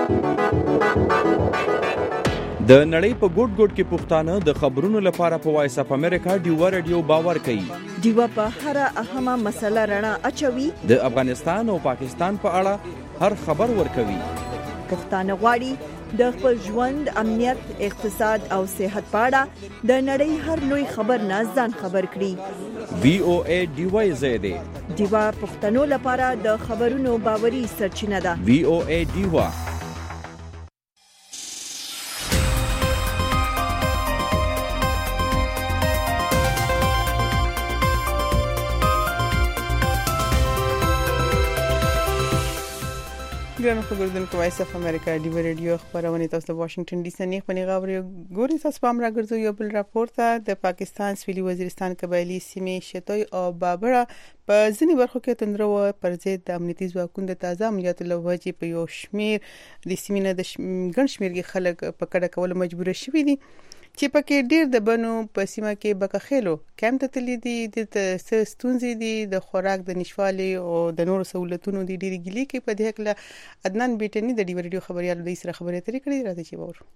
د نړۍ په ګوټ ګوټ کې پښتانه د خبرونو لپاره په وایس اف امریکا ډیو ریډیو باور کوي. ډیو په هر اهمه مسله رڼا اچوي. د افغانستان او پاکستان په اړه هر خبر ورکوي. پښتانه غواړي د خپل ژوند امنیت اقتصاد او صحت په اړه د نړۍ هر لوی خبر نه ځان خبر کړي. وی او ای ډیو زیاده ډیو پښتنو لپاره د خبرونو باوري سرچینه ده. وی او ای ډیو ګرانو خبردونکو وایس اف امریکا دی ریډیو خبرونه تاسو د واشنگټن ډي سي نه پنی غوړي ګوري تاسو پام راګرځو یو بل راپورټ د پاکستان سویلي وزیرستان قبایلی سیمې شتوي او بابړه په ځینی برخو کې تندرو پر ضد د امنیتي ځواکونو د تازه عملیاتو لوجې په یو شمیر د سیمې نه د ګڼ شمیر خلک په کډه کول مجبور شوي دي چې پکې ډیر د بنو په سیمه کې بکخېلو کم ته تللی دي د ستونزې دي د خوراک د نشوالي او د نورو سہولتونو د ډیری ګلی کې په دې کې عدنان بیٹنی د ډی ریډیو خبريال د سره خبرې ترې کړې راځي چې باور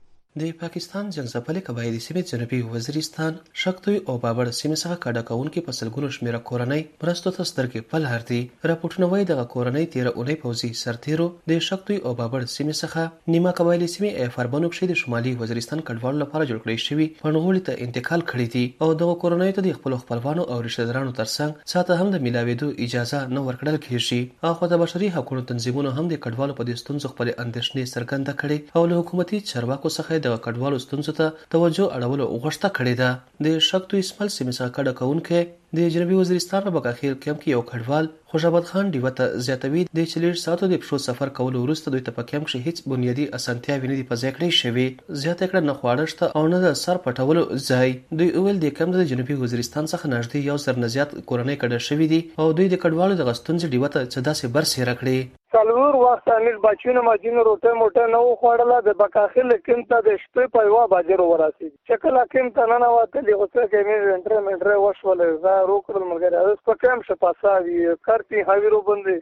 د پاکستان جنگځپلې قبایلی سیمې جنوبي وزیرستان شکتوي او بابړ سیمې څخه کډه کوونکې په سلګونو شمیره کورنۍ مرستو ته سترګې په لار دي. راپورټونه وايي دغه کورنۍ 13 اونۍ پوځي سرتیرو د شکتوي او بابړ سیمې څخه نیمه قبایلی سیمې افربنو کې د شمالي وزیرستان کډوالو لپاره جوړ کړی شوی پنغولي ته انتقال کړی دي او دغه کورنۍ ته د خپل خپلوانو او رشتہ دارانو ترڅنګ ساته هم د ملاويدو اجازه نه ورکړل کیږي. اخو د بشري حقوقو تنظیمونو هم د کډوالو په دې ستونزو خپل اندېښنې څرګنده کړې او له حکومتي چارواکو څخه د کډوالو ستونزو ته توجه اړولو غوښتنه کړې ده. د شکتوي اسماعیل سیمې څخه کډه کوونکې د جنوبي وزیرستان په بکاخیر کیمپ کې یو کډوال خوشابد خان دیوته زیاتوي د 40 ساعتو د پښو سفر کولو وروسته دوی ته په کیمپ کې هیڅ بنیادی اسانتیاوې نه دي په ځای کړې شوې. زیاته کړه نه خواړشته او نه د سر پټولو ځای. دوی اول د کیمپ د جنوبي وزیرستان څخه نږدې یو سر نزيات کورنۍ کډه شوې دي او دوی د کډوالو د غستونځ دیوته صداسه برسېره کړې. څلور وخت امیر بچونه ماجینو روټه موټه نو خوړله د بکاخل کېمته د شپې په یو باجر وراسي چې کله کېمته نه نواتلې اوسه کې مې انټرمنټره وشولې زه روکړل مګر اوس په کېم شه پاساوي کارپی هاویرو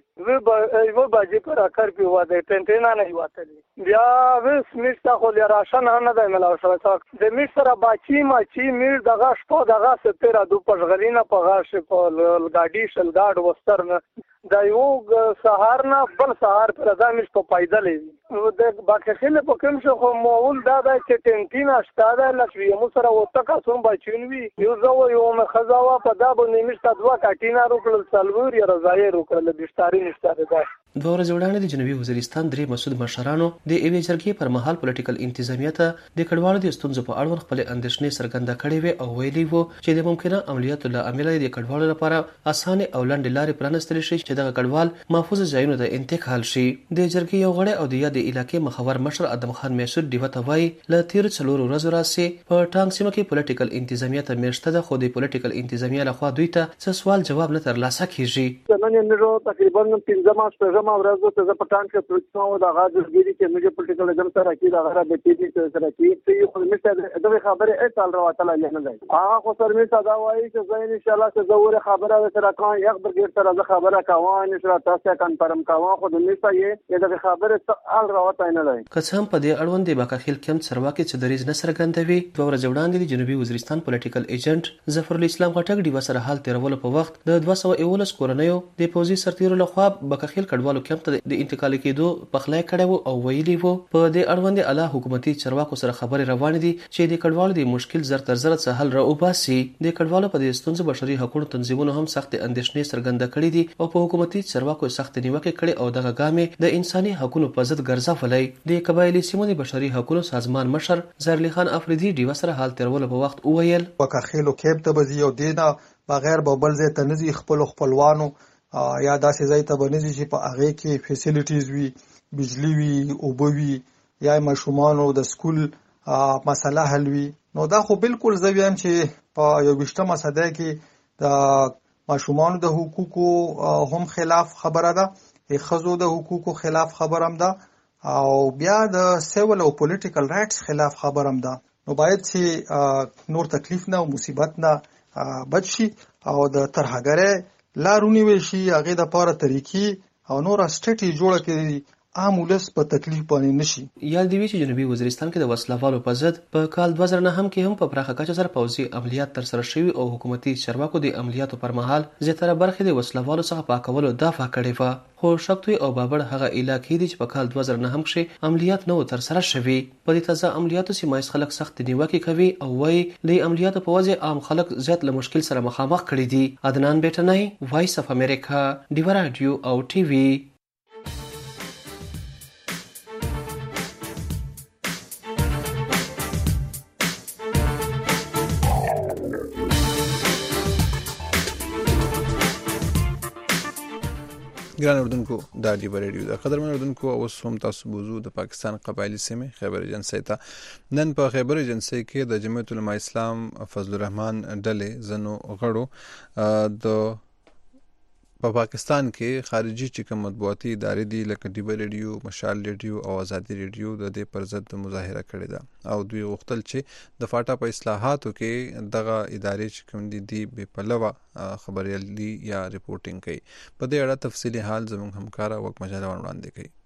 باندې و باجی پر کارپی واده ټنټینا نه واتلې بیا وس میستا خو لري راشن نه د ملاو شو د میسره باچی ماچی میر دغه شپه دغه ستره دو پښغلینا په غاښ په ګاډي شل ګاډ وسترنه دا یو سهار نه بل سهار پر ځامش په پایدلې د باکخله په کوم شو خو مول دا چې ټنټینا شتاده لښوی مو سره وته کا سوم بچونوي یو زو یو مخزاوا په دا باندې مشته دوا کټینا روکل سلور یا رضای روکل د بشتاري نشته ده. دوه ورځې وړاندې د جنوبي وزیرستان درې مسعود مشرانو د ایوي جرګې پر مهال پولیټیکل انتظامیه ته د کډوالو د ستونزو په اړه خپل اندېښنې څرګنده کړې وې او ویلي وو چې د ممکنه عملیاتو له امله د کډوالو لپاره اسانه او لنډ لارې پرانستل شي چې دغه کډوال محفوظ ځایونو ته انتقال شي. د جرګې یو غړی او د یاد علاقې مخور مشر ادم خان میسود دیوته وایي له تیر څلور ورځې راځي په ټانګ سیمه کې پولیټیکل انتظامیه ته میشته ده خو د پولیټیکل انتظامیه لخوا دوی ته څه سوال جواب نه ترلاسه کیږي. نن یې تقریبا 15 ورځې ته پټان کې پروتو د غاځګيري چې موږ پولیټیکل ایجنټ سره کې د غره د پی ټی سره کې یو خو مشه دغه خبره ایتال راوتله نه دی هغه خو سر می صدا وایي چې زه ان شاء الله چې زوره خبره سره کوم یو برګر سره خبره کوم ان شاء الله تاسو کنفرم کوم خو د میسا یې دغه خبره ال راوته نه دی. قسم په دې اړوند د باکخیل کیمپ سرواکي چې دریز نه سرګندوي دوه ورځې وړاندې د جنوبي وزیرستان پولیټیکل ایجنټ ظفر الاسلام غټګ دی وسره حال تیرول په وخت د 211 کورنیو د پوزي سرتیرو لخوا باکخیل کډوالو کیمپ ته د انتقال کېدو پخلای کړو او ویلي وو په دې اړوند اعلی حکومتي چارواکو سره خبرې روانې دي چې د کډوالو د مشکل زر تر زر څخه حل راوباسي. د کډوالو په دې ستونزو بشري حقوقو تنظیمونو هم سخت اندېښنې څرګنده کړې دي او په حکومتي چارواکو سخت نیوکه کړې او دغه ګامې د انساني حقوقو په ضد ګرځولې. د قبایلی سیمو د بشري حقوقو سازمان مشر زرلی خان افریدي دی وسره حال تیرول په وخت وویل وکخېلو کېب ته بزي او دینه بغیر ببل ځای ته نزي خپلوانو یا داسې ځای ته بنځي چې په هغه کې فیسیلیټیز وي بجلی وي او بوي یا ماشومانو د سکول مسله حل وي. نو دا خو بالکل زه ویم چې په یو وشتمه صده کې د ماشومانو د حقوقو هم خلاف خبره ده د خزو د حقوقو خلاف خبره هم ده او بیا د سیول او پولیټیکل رائټس خلاف خبره هم ده. نو باید چې نور تکلیف نه او مصیبت نه بچ شي او د ترهګرۍ لارونی وي شي هغه د پاره طریقې او نور سټریټي جوړه کړي عام ولس په تکلیف باندې نشي. یاد دی چې جنوبي وزیرستان کې د وسلوالو په ضد په کال 2009 کې هم په پراخه کچه سره پوځي عملیات تر سره شوي او حکومتي چارواکو د عملیاتو پر مهال زیاتره برخې د وسلوالو څخه پاکولو دفاع کړې و. خو شکتوي او بابړ هغه علاقې دي چې په کال 2009 کې عملیات نو تر سره شوي. په دې تازه عملیاتو سیمایي خلک سخت نیوکه کوي او وايي د عملیاتو په وجه عام خلک زیات له مشکل سره مخامخ کړي دي. عدنان بیٹنی وایس اف امریکا دیوا رادیو او ټي وي. ګران اردوونکو دا دی ریډیو د قدرمن اردوونکو او هم تاسو بوزو د پاکستان قبایلی سیمه خیبر ایجنسی ته نن په خیبر ایجنسی کې د جمعیت العلماء اسلام فضل الرحمن ډلې زنو غړو د په پاکستان کې خارجي چې کوم مطبوعاتي ادارې دي لکه ډیبه ریډیو، مشال ریډیو او آزادي ریډیو د دې پر ضد مظاهره کړې ده او دوی غوښتل چې د فاټا په اصلاحاتو کې دغه ادارې چې کوم دي بې پلوه خبريالي یا ریپورټینګ کوي. په دې اړه تفصیلی حال زموږ همکار وک مجله وړاندې کوي.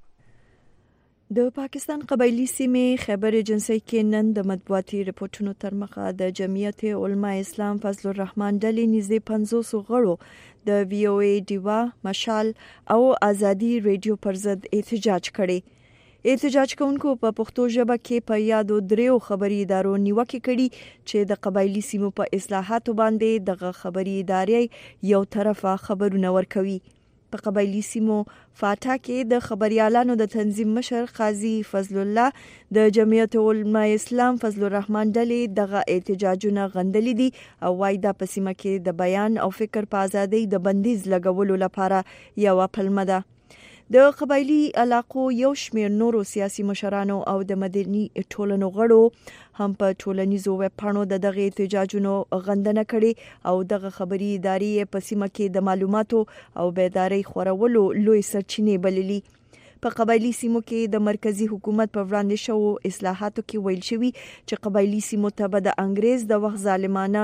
د پاکستان قبایلی سیمې خیبر ایجنسی کې نن د مطبوعاتي ریپورتونو تر مخه د جمعیت علماء اسلام فضل الرحمن ډلې نږدې 500 غړو د وی او ای ډیوا، مشال او آزادي ریډیو پر ضد احتجاج کړي. احتجاج کوونکو په پښتو ژبه کې په یادو دریو خبري ادارو نیوکه کړي چې د قبایلی سیمو په اصلاحاتو باندې دغه خبري ادارې یو طرفه خبرونه ورکوي. په قبایلی سیمو فاټا کې د خبريالانو د تنظیم مشر قاضي فضل الله د جمعیت علماء اسلام فضل الرحمن ډلې دغه احتجاجونه غندلي دي او وايي د پسیمه کې د بیان او فکر په ازادۍ د بندیز لګولو لپاره یو پلمه ده. د قبایلی علاقو یو شمېر نورو سیاسي مشرانو او د مدني ټولنو غړو هم په ټولنیزو ویبپاڼو دغه احتجاجونو غندنه کړي او دغه خبري ادارې په سیمه کې د معلوماتو او بیداری خورولو لوی سرچینې بللي. په قبایلی سیمو کې د مرکزی حکومت په وړاندې شو اصلاحاتو کې ویل شوی چې قبایلی سیمو ته به د انګريز د وخت ظالمانه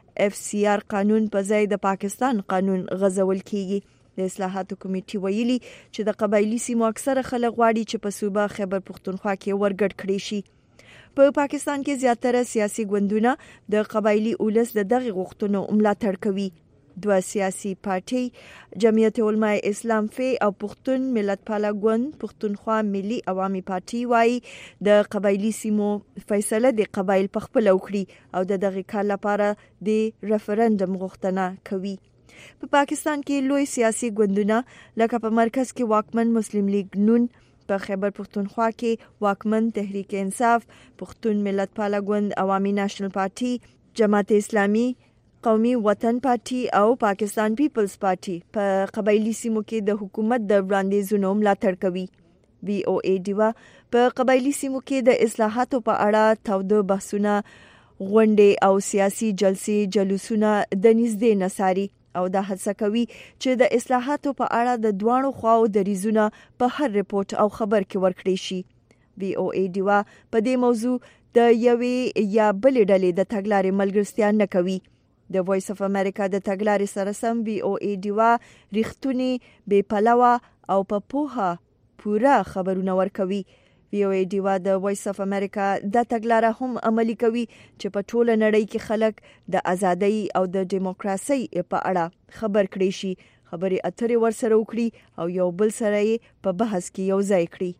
FCR قانون په ځای د پاکستان قانون غځول کیږي. د اصلاحاتو کمیټې ویلي چې د قبایلی سیمو اکثره خلک غواړي چې په صوبه خیبر پختونخوا کې ورګډ کړي شي. په پاکستان کې زیاتره سیاسي ګوندونه د قبایلی اولس د دغه غوښتنو ملاتړ کوي. دوه سیاسي پارټي جمعیت علماء اسلام فی او پښتون ملت پالا ګوند پښتونخوا ملي عوامي پارټي وايي د قبایلی سیمو فیصله د قبایل په خپل وکړي او د دغه کار لپاره د ریفرندوم غوښتنه کوي. په پاکستان کې لوی سیاسي ګوندونه لکه په مرکز کې واکمن مسلم لیگ نون، په خیبر پختونخوا کې واکمن تحریک انصاف، پښتون ملت پالا ګوند، عوامي نېشنل پارټي، جماعت اسلامي، قومي وطن پارټي او پاکستان پیپلز پارټي په قبایلی سیمو کې د حکومت د وړاندیزونو ملاتړ کوي. وی او ای ډیوا په قبایلی سیمو کې د اصلاحاتو په اړه تاوده بحثونه، غونډې او سیاسي جلسې جلوسونه د نږدې نصاري او دا هڅه کوي چې د اصلاحاتو په اړه د دوانو خواو دریزونه په هر ریپورت او خبر کې ورکړي شي. وی او ای ډیوا په دې موضوع د یوې یا بلې ډلې د تګلارې ملګرتیا نه کوي. د وایس اف امریکا د تګلارې سره سم وی او ای ډیوا ریښتونی، بې پلوه او په پوهه پوره خبرونه ورکوي. وی او ای ډیوا د وایس اف امریکا د تګلارې هم عملي کوي چې په ټوله نړۍ کې خلک د ازادۍ او د دیموکراسي په اړه خبر کړي شي، خبرې اترې ورسره وکړي او یو بل سره یې په بحث کې یو ځای کړي.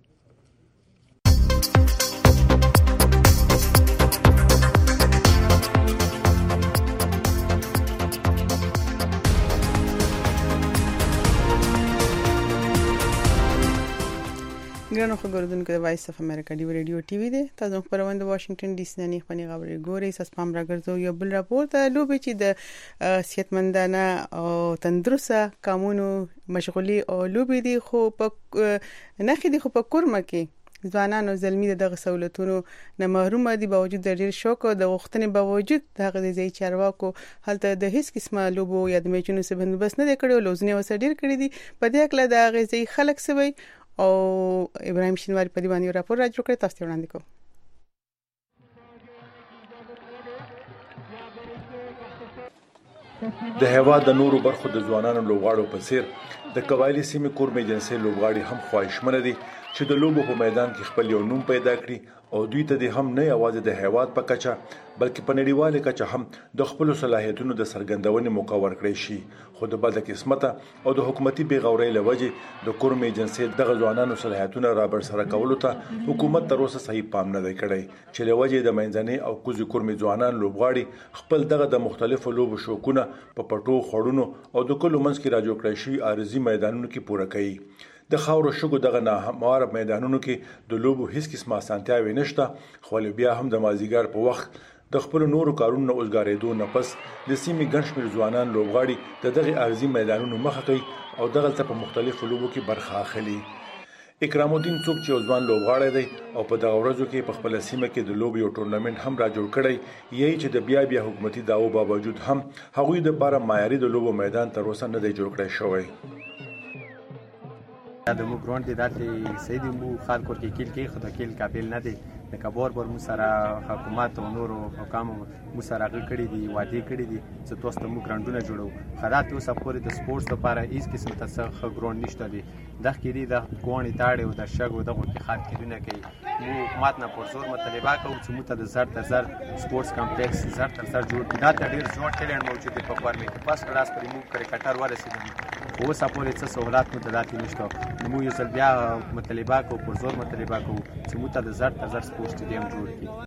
ګرانو خبرونه د وایس اف امریکا دی ریډیو ټي وی دی تاسو خبرونه د واشنگټن ډي سي نه خپل خبري ګوري ساس پام راګرځو یو بل راپورټ لوبي چې د صحتمندانه او تندرسته قانونو مشغولي او لوبي دي خو په نخې دي خو په کورمه کې ځوانانو زلمی دغه سہولتونو نه محروم دي باوجود د ډیر شوق او د وختنې باوجود دغه د ځای چارواکو هلته د هیڅ قسمه لوبو یا د میچونو څخه بندوبست نه کړو لوزنه وسه ډیر کړی دي په دې اکله د غزي خلک سوي او ابراهيم شینواری په دې باندې راپور راجو کړی تاسو وړاندې کوم. د هیواد د نورو برخو د ځوانانو لوبغاړو په څیر د قبایلی سیمې کورمې جنسي لوبغاړي هم خواهشمن دي چې د لوبو په میدان کې خپل یو نوم پیدا کړي او دوی ته د هم نه یوازې د هیواد په کچه بلکې په نړیواله کچه هم د خپل صلاحیتونو د څرګندونې موقع ورکړي شي. خو د بد قسمته او د حکومتي بیغورۍ لوجه د کورمې جنسي دغه ځوانانو صلاحیتونه را برسره کولو ته حکومت تر اوسه صحیح پام نه دی کړی چې لوجه د منځنۍ او کوزي کورمې ځوانان لوبغاړي خپل دغه د مختلفو لوبو شوقونه په پټو خړونو او د کلو منځ کې راجو کړی شي ارزي میدانونو کې پوره کوي. د خاورو شګو دغه ناهموار میدانونو کې د لوبو هیڅ قسمه اسانتیاوي نشته خو بیا هم د مازیګر په وخت د خپل نورو کارونو اوسګارېدو نه پس د سیمې ګڼ شمېر ځوانان لوبغاړي د دغه ارضي میدانونو مخه کوي او دغلته په مختلفو لوبو کې برخه اخلي. اکرام الدین څوک چې ځوان لوبغاړی دی او په دغه ورځو کې په خپل سیمه کې د لوبو یو ټورنمنت هم را جوړ کړی یی چې د بیا حکومتي داو باوجود هم هغوی د لپاره معیاري د لوبو میدان تر اوسه نه دی جوړ کړی شوی. د مو ګراوند دی دلته سیدی مو خلکو کې کېل کې خو د کېل قابل نه دی لکه بور مو سره حکومت او نورو حکام مو سره غږ کړي دي وعده کړي دي چې تاسو ته مو ګراوندونه جوړو خدای اوس پورې د سپورتس لپاره هیڅ قسم څه ګراوند نشته دی د خېری د کوونی تاړي او د شګو دغه کې خاط کېدونه کوي مو حکومت نه پرزور مطالبه کوي چې مو ته د زر تر زر سپورتس کمپلیکس زر تر زر جوړ کړي دا ډېر زوړ ټیلنټ موجود دی په فارمې کې پاس کلاس پرې مو کرکټر ورسېدل اوس پورې څه سہولت مو دلته نشته نو یو ځل بیا مطالبه کوي پرزور مطالبه کوي چې مو ته د زر تر زر سټیډیم جوړ کړي.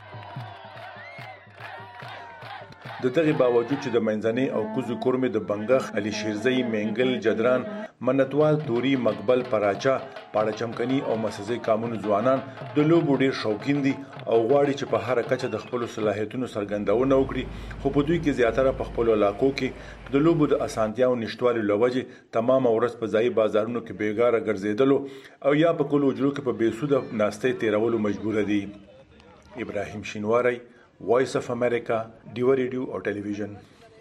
د دغه باوجود چې د منځنۍ او کوزو کورمې د بنګخ علي شیرزئی منګل جدران منتوال توري مقبل پراچا پاړه چمکني او مسزي کامون ځوانان د لوبو ډیر شوقین دي او غواړي چې په هر کچه د خپل صلاحیتونو څرګندونه وکړي خو په دوی کې زیاتره په خپل علاقو کې د لوبو د اسانتیاو نشټوالي لوجه تمام ورځ په ځای بازارونو کې بیګاره ګرځیدلو او یا په کولو اجرو کې په بیسوده ناشته تیرولو مجبور دي. ابراهیم شینواری وایس اف امریکا ډیو ریډیو او ټلویزیون.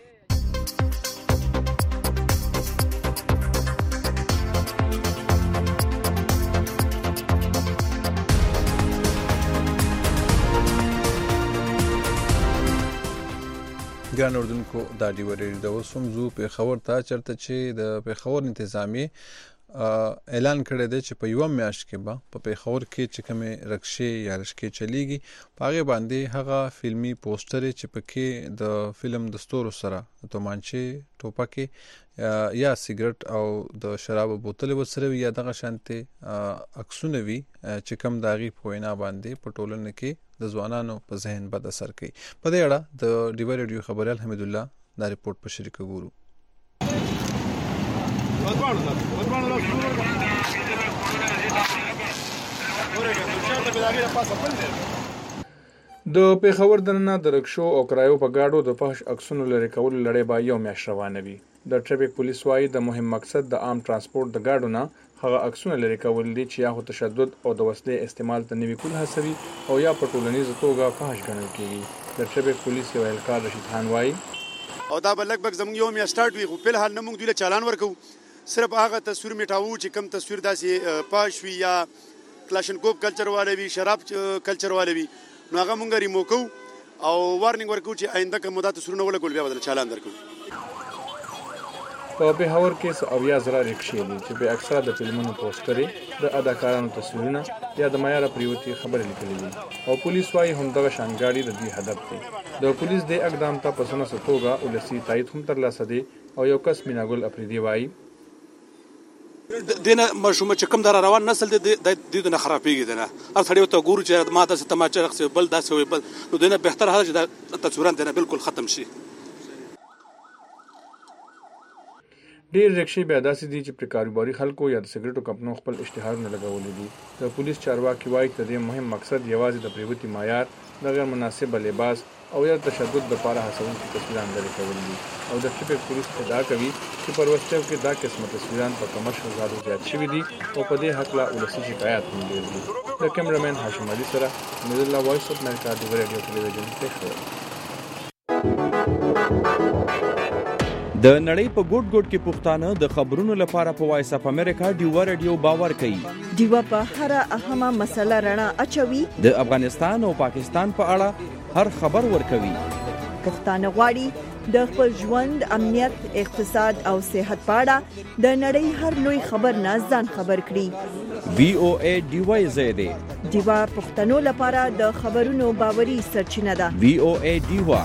ګران اردوونکو دا ډیو ریډیو د اوسم زو په خبر ته چرته چې د پیښور انتظامی اعلان کړی دی چې په یو میاشت کې به په پیښور کې چې کومه رکشې یا رشکې چلیږي پاغه باندې هغه فلمی پوسټر چې پکې د فلم د ستورو سره تومانچه ټوپکې یا سیګریټ او د شراب بوتل وسره یا دغه شانته عکسونه وی چې کوم داغي په وینا باندې په ټولنه کې د ځوانانو په ذهن بد اثر کوي. په دې اړه د ډیو ریډیو خبريال حمید الله دا ریپورت په شریک ګورو. د پیښور دننه د رکشو او کرایو په گاډو د فحش عکسونو لري کول لړۍ با یو میاشت روانه وي. د ټریفیک پولیس وايي د مهم مقصد د عام ترانسپورت د گاډو نه هغه عکسونه لري کول دي چې یا تشدد او د وسلې استعمال ته نوي کول هڅوي او یا په ټولنیزه توګه فحش ګڼل کیږي. د ټریفیک پولیس یو اهلکار رشید خان وايي او دا بلک بک زموږ یو میاشت سٹارټ وی خو په حال نه موږ دوی چالان ورکو صرف هغه تصویر میټاو چې کم تصویر داسې پاش وی یا کلاشنکوف کلچر والے وی شراب کلچر والے وی نو هغه مونږ ریموکو او وارننګ ورکو چې آینده کوم مدته تصویرونه ولګول بیا بدل چالان درکو. په بهاور کې اویا زره رکشې دي چې په اکثره د فلمونو پوسټرې د اداکارانو تصویرونه یا د معیار پریوتی خبرې لیکلې دي او پولیس وايي هم دغه شانګاړي د دې هدف دی. د پولیس د اقدام ته په سنه ستوګه ولسی تایید هم ترلاسه دي او یو کس میناګل افریدي وايي دینه مشومه چې کوم در روان نسل د دې نه خرابېږي دنه هر څړیو ته ګورو چې ماته ست تماچه رخص بل داسې وي بل نو دینه بهتر هغه چې د تصویران دنه بالکل ختم شي. ډیر رکشې بیا داسې دي چې پر کاروباري خلکو یا د سګریټو کمپنیو خپل اشتهارونه لګولې دي. د پولیس چارواکي وايي چې د مهم مقصد یوازې د پریوتی معیار د غیر مناسب لباس او یا تشدد لپاره هڅونکي تصویران لري کول دي او د ټریفیک پولیس ادعا کوي چې په ورستیو کې دا قسمه تصویران په کمرشل غاړو زیات شوي دي او په دې حق لا ولسی شکایت هم ډیر دي. د کیمرامین هاشم علي سره حمید الله وایس اف امریکا د ریډیو ټلویزیون پیښور. د نړۍ په ګوټ ګوټ کې پښتانه د خبرونو لپاره په وایس اف امریکا ډیو ریډیو باور کوي. ډیو په هر اهمه مسله رڼا اچوي. د افغانستان او پاکستان په اړه هر خبر ورکوي. پښتانه غواړي د خپل ژوند امنیت اقتصاد او صحت په اړه د نړۍ هر لوی خبر نه ځان خبر کړي. وی او ای ډیو زیاده ډیو پښتنو لپاره د خبرونو باوري سرچینه ده. وی او ای ډیو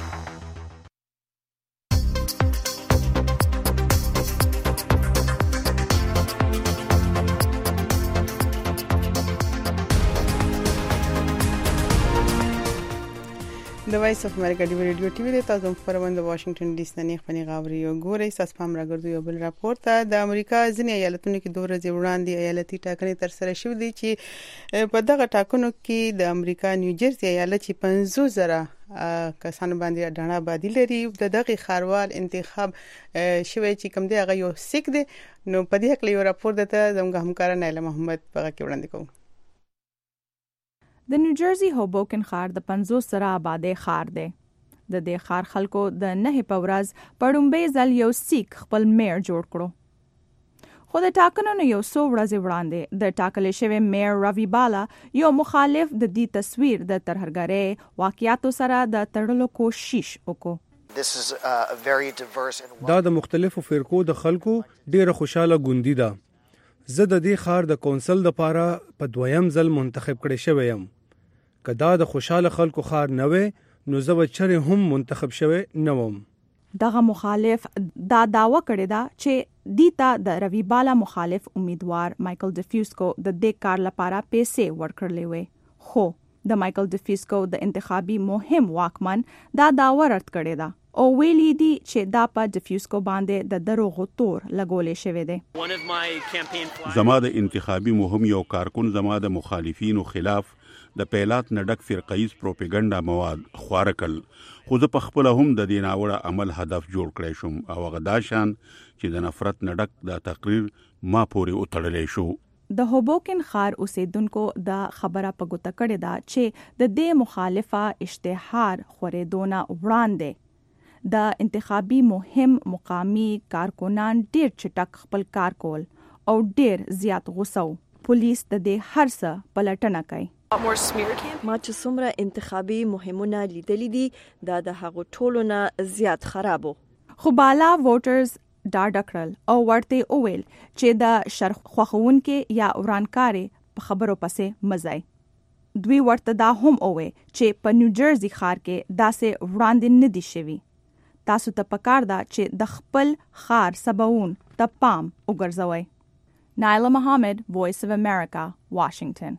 د وایس اف امریکا دی ریډیو ټي وی د تاسو خبرونه د واشنگټن ډي سي نه خبري غاوري او ګوري ساس پام راګرځي یو بل راپور ته د امریکا ځینې ایالتونو کې 2 ورځې وړاندې ایالتي ټاکنې تر سره شوې دي چې په دغه ټاکنو کې د امریکا نیوجرسي ایالت چې 50,000 کسانو باندې ډاڼه بادي لري د دغه خاروال انتخاب شوی چې کوم دی هغه یو سیک دی نو په دې کې یو راپور دته زموږ همکار نایله محمد په کې وړاندې کوم د نیوجرسي هوبوکن ښار د 50 سره آباده ښار دی د دې ښار خلکو د 9 په ورځ پړومبې ځل یو سیک خپل میر جوړ کړو خو د ټاکنو نه یو څو ورځې وړاندې د ټاکلې شوی میر راوی بالا یو مخالف د دې تصویر د ترهګرۍ واقعیاتو سره د تړلو کوشش وکړو دا د مختلفو فرقو د خلکو ډیره خوشاله ګوندی ده زه د دې ښار د کونسل لپاره په دویم ځل منتخب کړی شوی یم که دا د خوشاله خلکو ښار نه وي نو زه به چرې هم منتخب شوی نه وم دغه مخالف دا داوا کړی دا چې دیتا د روی بالا مخالف امیدوار مایکل ډیفیوسکو د دې کار لپاره پیسې ورکړلې وې خو د مایکل ډیفیوسکو د انتخابي مهم واکمن دا داوا رد کړی دا او ویلي دي چې دا په ډیفیوسکو باندې د دروغو تور لګولې شوی دی زما د انتخابي مهم یو کارکون زما د مخالفینو خلاف د پیلات نډک فرقایز پروپاګاندا مواد خواره کړل خو زه په خپل هم د دې ناوړه عمل هدف جوړ کړی شم او هغه دا شان چې د نفرت نډک د تقریر ما پورې وتړلی شو د هوبوکن ښار اوسیدونکو د خبره په ګوته کړې ده چې د دې مخالفه اشتهار خورېدونه وړاندې د انتخابي مهم مقامی کارکونان ډیر چټک خپل کار کول او ډیر زیات غوسه پولیس د دې هر څه پلټنه کوي ما چې څومره انتخابي مهمونه لیدلې دي دا د هغو ټولو نه زیات خرابو خو بالا ووټرز ډاډ کړل او ورته وویل چې د شرخ خوښونکو یا ورانکارې په خبرو پسې مزای دوی ورته دا هم وویل چې په نیوجرسي ښار کې داسې وړاندې نه دي شوي تاسو ته پکار ده چې د خپل ښار سباون ته پام وګرځوئ نایلا محمد Voice of America Washington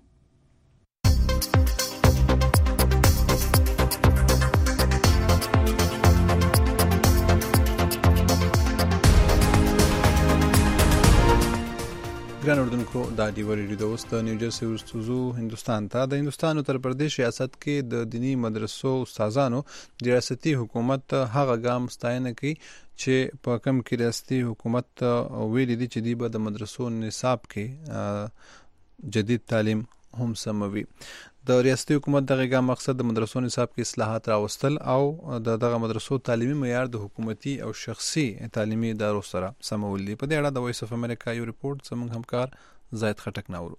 ګران اردوونکو دا ډیو ریډیو د اوس د نیوجرسي ورستوزو هندستان ته د هندستان اتر پردیش ریاست کې د دینی مدرسو استادانو د ریاستي حکومت هغه ګام ستاینه کوي چې په کم کې ریاستي حکومت ویلي دي چې دی به د مدرسو نصاب کې جدید تعلیم هم سموي د ریاستي حکومت دغه ګام مقصد د مدرسو نصاب کې اصلاحات راوستل او دغه مدرسو تعلیمي معیار د حکومتي او شخصي تعلیمي ادارو سره سمول دي په دې اړه د وایس اف امریکا یو ریپورت زموږ همکار زاید خټک ناورو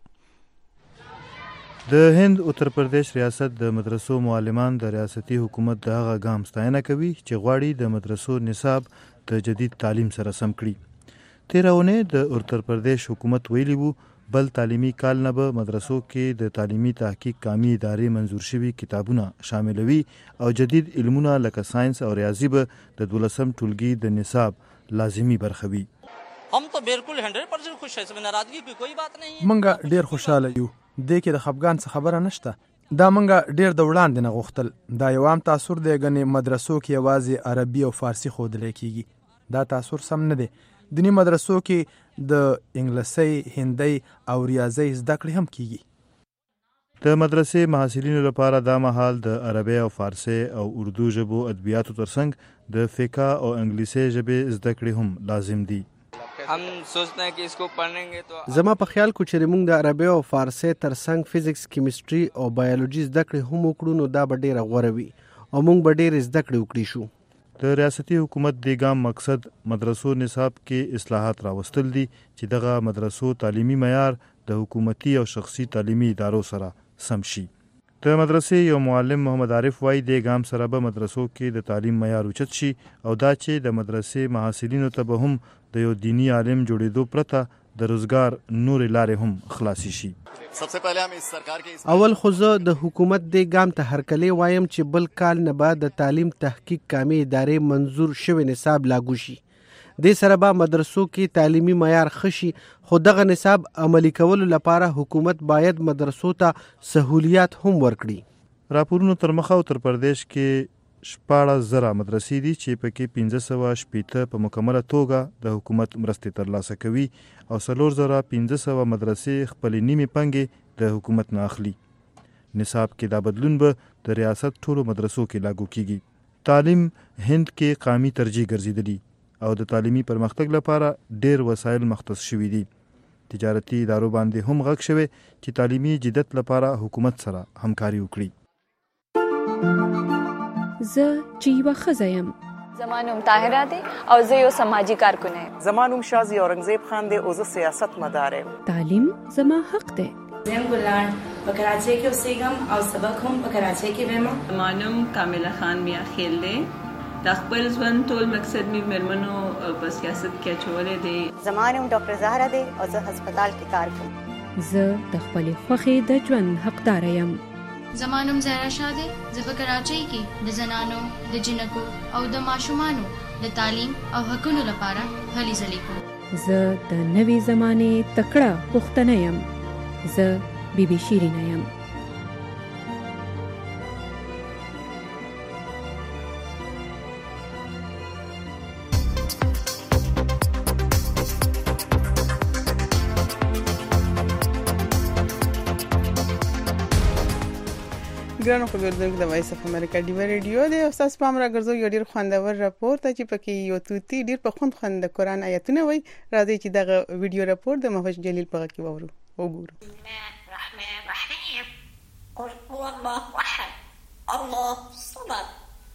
د هند اتر پردیش ریاست د مدرسو معلمان د ریاستي حکومت دغه ګام ستاینه کوي چې غواړي د مدرسو نصاب د جدید تعلیم سره سم کړي 13 اونۍ د اتر پردیش حکومت ویلي وو بل تعلیمی کال نه به مدرسو کې د تعلیمی تحقیق کامی ادارې منظور شوي کتابونه شاملوي او جدید علمونه لکه ساينس او ریاضي به د 12م ټولګي د نصاب لازمی برخه وي هم تو بالکل 100% خوش ہے اس میں ناراضگی کی کوئی بات نہیں منګه ډیر خوشاله یو د کې د خفګان څخه خبره نشته دا منګه ډیر د وړاندې نه غوښتل دا یو عام تاثر دی غني مدرسو کې یوازې عربي او فارسی خود لیکيږي دا تاثر سم نه دی دینی مدرسو کې د انګلیسي هندي او ریاضي زده کړې هم کیږي د مدرسې محصلینو لپاره دا مهال د عربي او فارسی او اردو ژبو ادبیاتو ترڅنګ د فقه او انګلیسي ژبې زده کړې هم لازم دي हम सोचते हैं कि इसको पढ़ेंगे तो زما په خیال کو چې موږ د عربي او فارسی ترڅنګ فزیکس کیمستري او بایولوژي زده کړې هم وکړو نو دا به ډیره غوره وي او موږ به ډیره زده کړې وکړو شو د ریاستي حکومت د ګام مقصد مدرسو نصاب کې اصلاحات راوستل دي چې دغه مدرسو تعلیمي معیار د حکومتي او شخصي تعلیمي ادارو سره سم شي د مدرسې یو معلم محمد عارف وای د ګام سره به مدرسو کې د تعلیم معیار اوچت شي او دا چې د مدرسې محصلینو ته به هم د یو دینی عالم جوړېدو پرته د روزګار نور لارې هم خلاصي شي اول خو زه د حکومت د ګام ته هرکلی وایم چې بل کال نه بعد د تعلیم تحقیق کامې ادارې منظور شوی نصاب لاګو شي د سره به مدرسو کې تعلیمي معیار خشي خو دغه نصاب عملی کولو لپاره حکومت باید مدرسو ته سہولیات هم ورکړي راپورونو تر مخه اتر پردیش کې 14,000 مدرسې دي چې پکې 1580 په مکمله توګه د حکومت مرستې ترلاسه کوي او 4,500 مدرسې خپل نیمه پنګې د حکومت نه اخلي نصاب کې دا بدلون به د ریاست ټولو مدرسو کې لاګو کیږي. تعلیم هند کې قومي ترجیح ګرځیدلی او د تعلیمي پرمختګ لپاره ډېر وسایل مختص شوي دي. تجارتي ادارو باندې هم غږ شوی چې تعلیمي جدت لپاره حکومت سره همکاري وکړي. زه چې یوه ښځه یم. زما نوم طاهره دی او زه یو سماجي کارکن یم. زما نوم شازي اورنګزیب خان دی او زه سیاست مدار یم. تعلیم زما حق دی. زم ګلان په کراچۍ کې اوسېږم او سبق هم په کراچۍ کې وایم. زما نوم کامله خان میا خیل دی. د خپل ژوند ټول مقصد مې مېرمنو په سیاست کې اچولی دی. زما نوم ډاکټر زهره دی او زه هسپتال کې کار کوم. زه د خپلې خوښې د ژوند حقدار یم. زما نوم زهرا شاه دی. زه په کراچۍ کې د زنانو د جنکو او د ماشومانو د تعلیم او حقونو لپاره هلې ځلې کوم. زه د نوې زمانې تکړه پښتنه یم. زه بیبي شیرینه یم. ګرانو خبردونکو د وایس اف امریکا ډیو ریډیو د استاد پام راګرځو یو ډیر خوندور راپور ته چې پکې یو توتی ډیر په خوند د قران آیاتونه وای. راځي چې دغه ویډیو راپور د محمد جلیل په کې وګورو. الرحمن الرحيم قل هو الله احد الله الصمد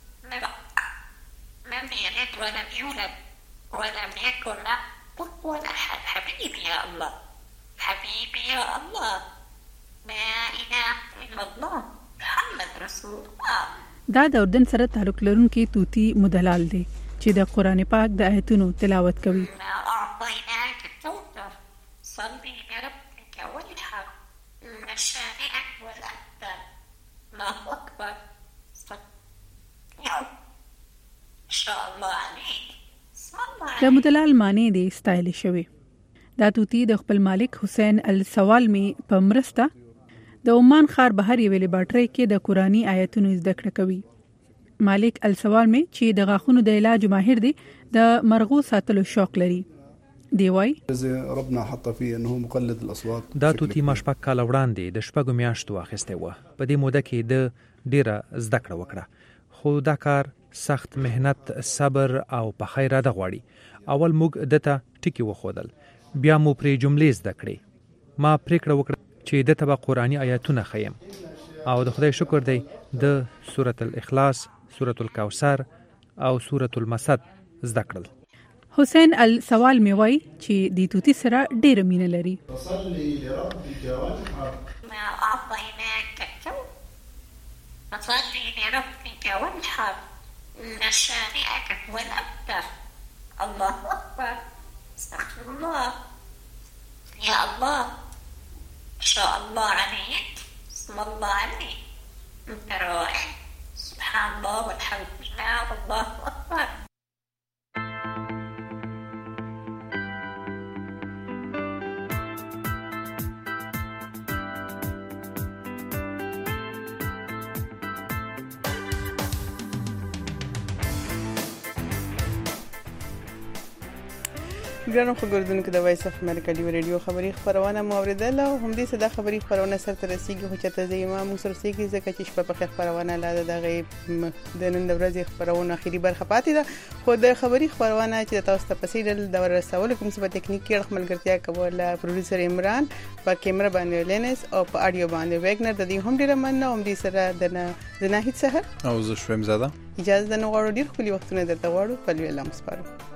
لم يلد ولم يولد ولم يكن له كفوا احد. حبيبي يا الله حبيبي يا الله لا اله الا الله محمد رسول الله. دا د اردن سره تعلق لرونکي توتی مدلال دی چې د قران پاک د آیتونو تلاوت کوي. اعطيناك الكوثر صلي لربك وانحر مشانئك والابتر. الله اكبر ان شاء الله عليك. د مدلال معنی دی ستایل شوی. دا توتی د خپل مالک حسین السوالمی په مرسته د عمان ښار بهر یو لیبارټری کې د قرآني آیتونو زده کړه کوي. مالک السوالمی چې د غاښونو د علاج ماهر دی د مرغو ساتلو شوق لري. دی وای ربنا حط فيه انه مقلد الاصوات. دا توتی مشپک کال وړاندې د شپږو میاشتو اخیسته و. په دې موده کې د ډیره زده کړه وکړه. خو دا کار سخت مهنت، صبر او په خیراده غواړي. اول موږ دته ټکی وخودل، بیا مو پرې جملې زده کړې. ما پریکړه وکړه چې د تبع قرآنی آیاتونه خیم او د خدای شکر دی د سورۃ الاخلاص، سورۃ الکوثر او سورۃ المسد زده کړل. حسین السوال می وای چې د توتی سره ډېر مینه لري. فصلی لربک وانحر ما اعطیناک الكوثر فصلی لربک وانحر مشانئک والابتر. الله اکبر استغفر الله يا الله ما شاء الله عليك بسم الله عليك انت رائع سبحان الله والحمد لله والله اكبر. ګرانو خبردونکو د وایس اف امریکا ډیو ریډیو خبری خبرونه موریدل او هم دې صدا خبری خبرونه سره ترسيږي خو چې ته زما مو سره سيږي ځکه چې شپه په خبرونه لاله دغه د نن د ورځې خبرونه اخیری برخه پاتې ده. خو د خبری خبرونه چې تاسو ته پسیدل د ورسول کوم څه په ټکنیکی اړه ملګرتیا کوله پروډوسر عمران، په کیمرا باندې لینس او په اډیو باندې ویګنر. د دې هم ډیره مننه. هم دې سره د نه هیڅ سحر او زه شوم زاده اجازه نه غواړم. ډیر خولي وختونه درته غواړم. په لوی الله مسپارو.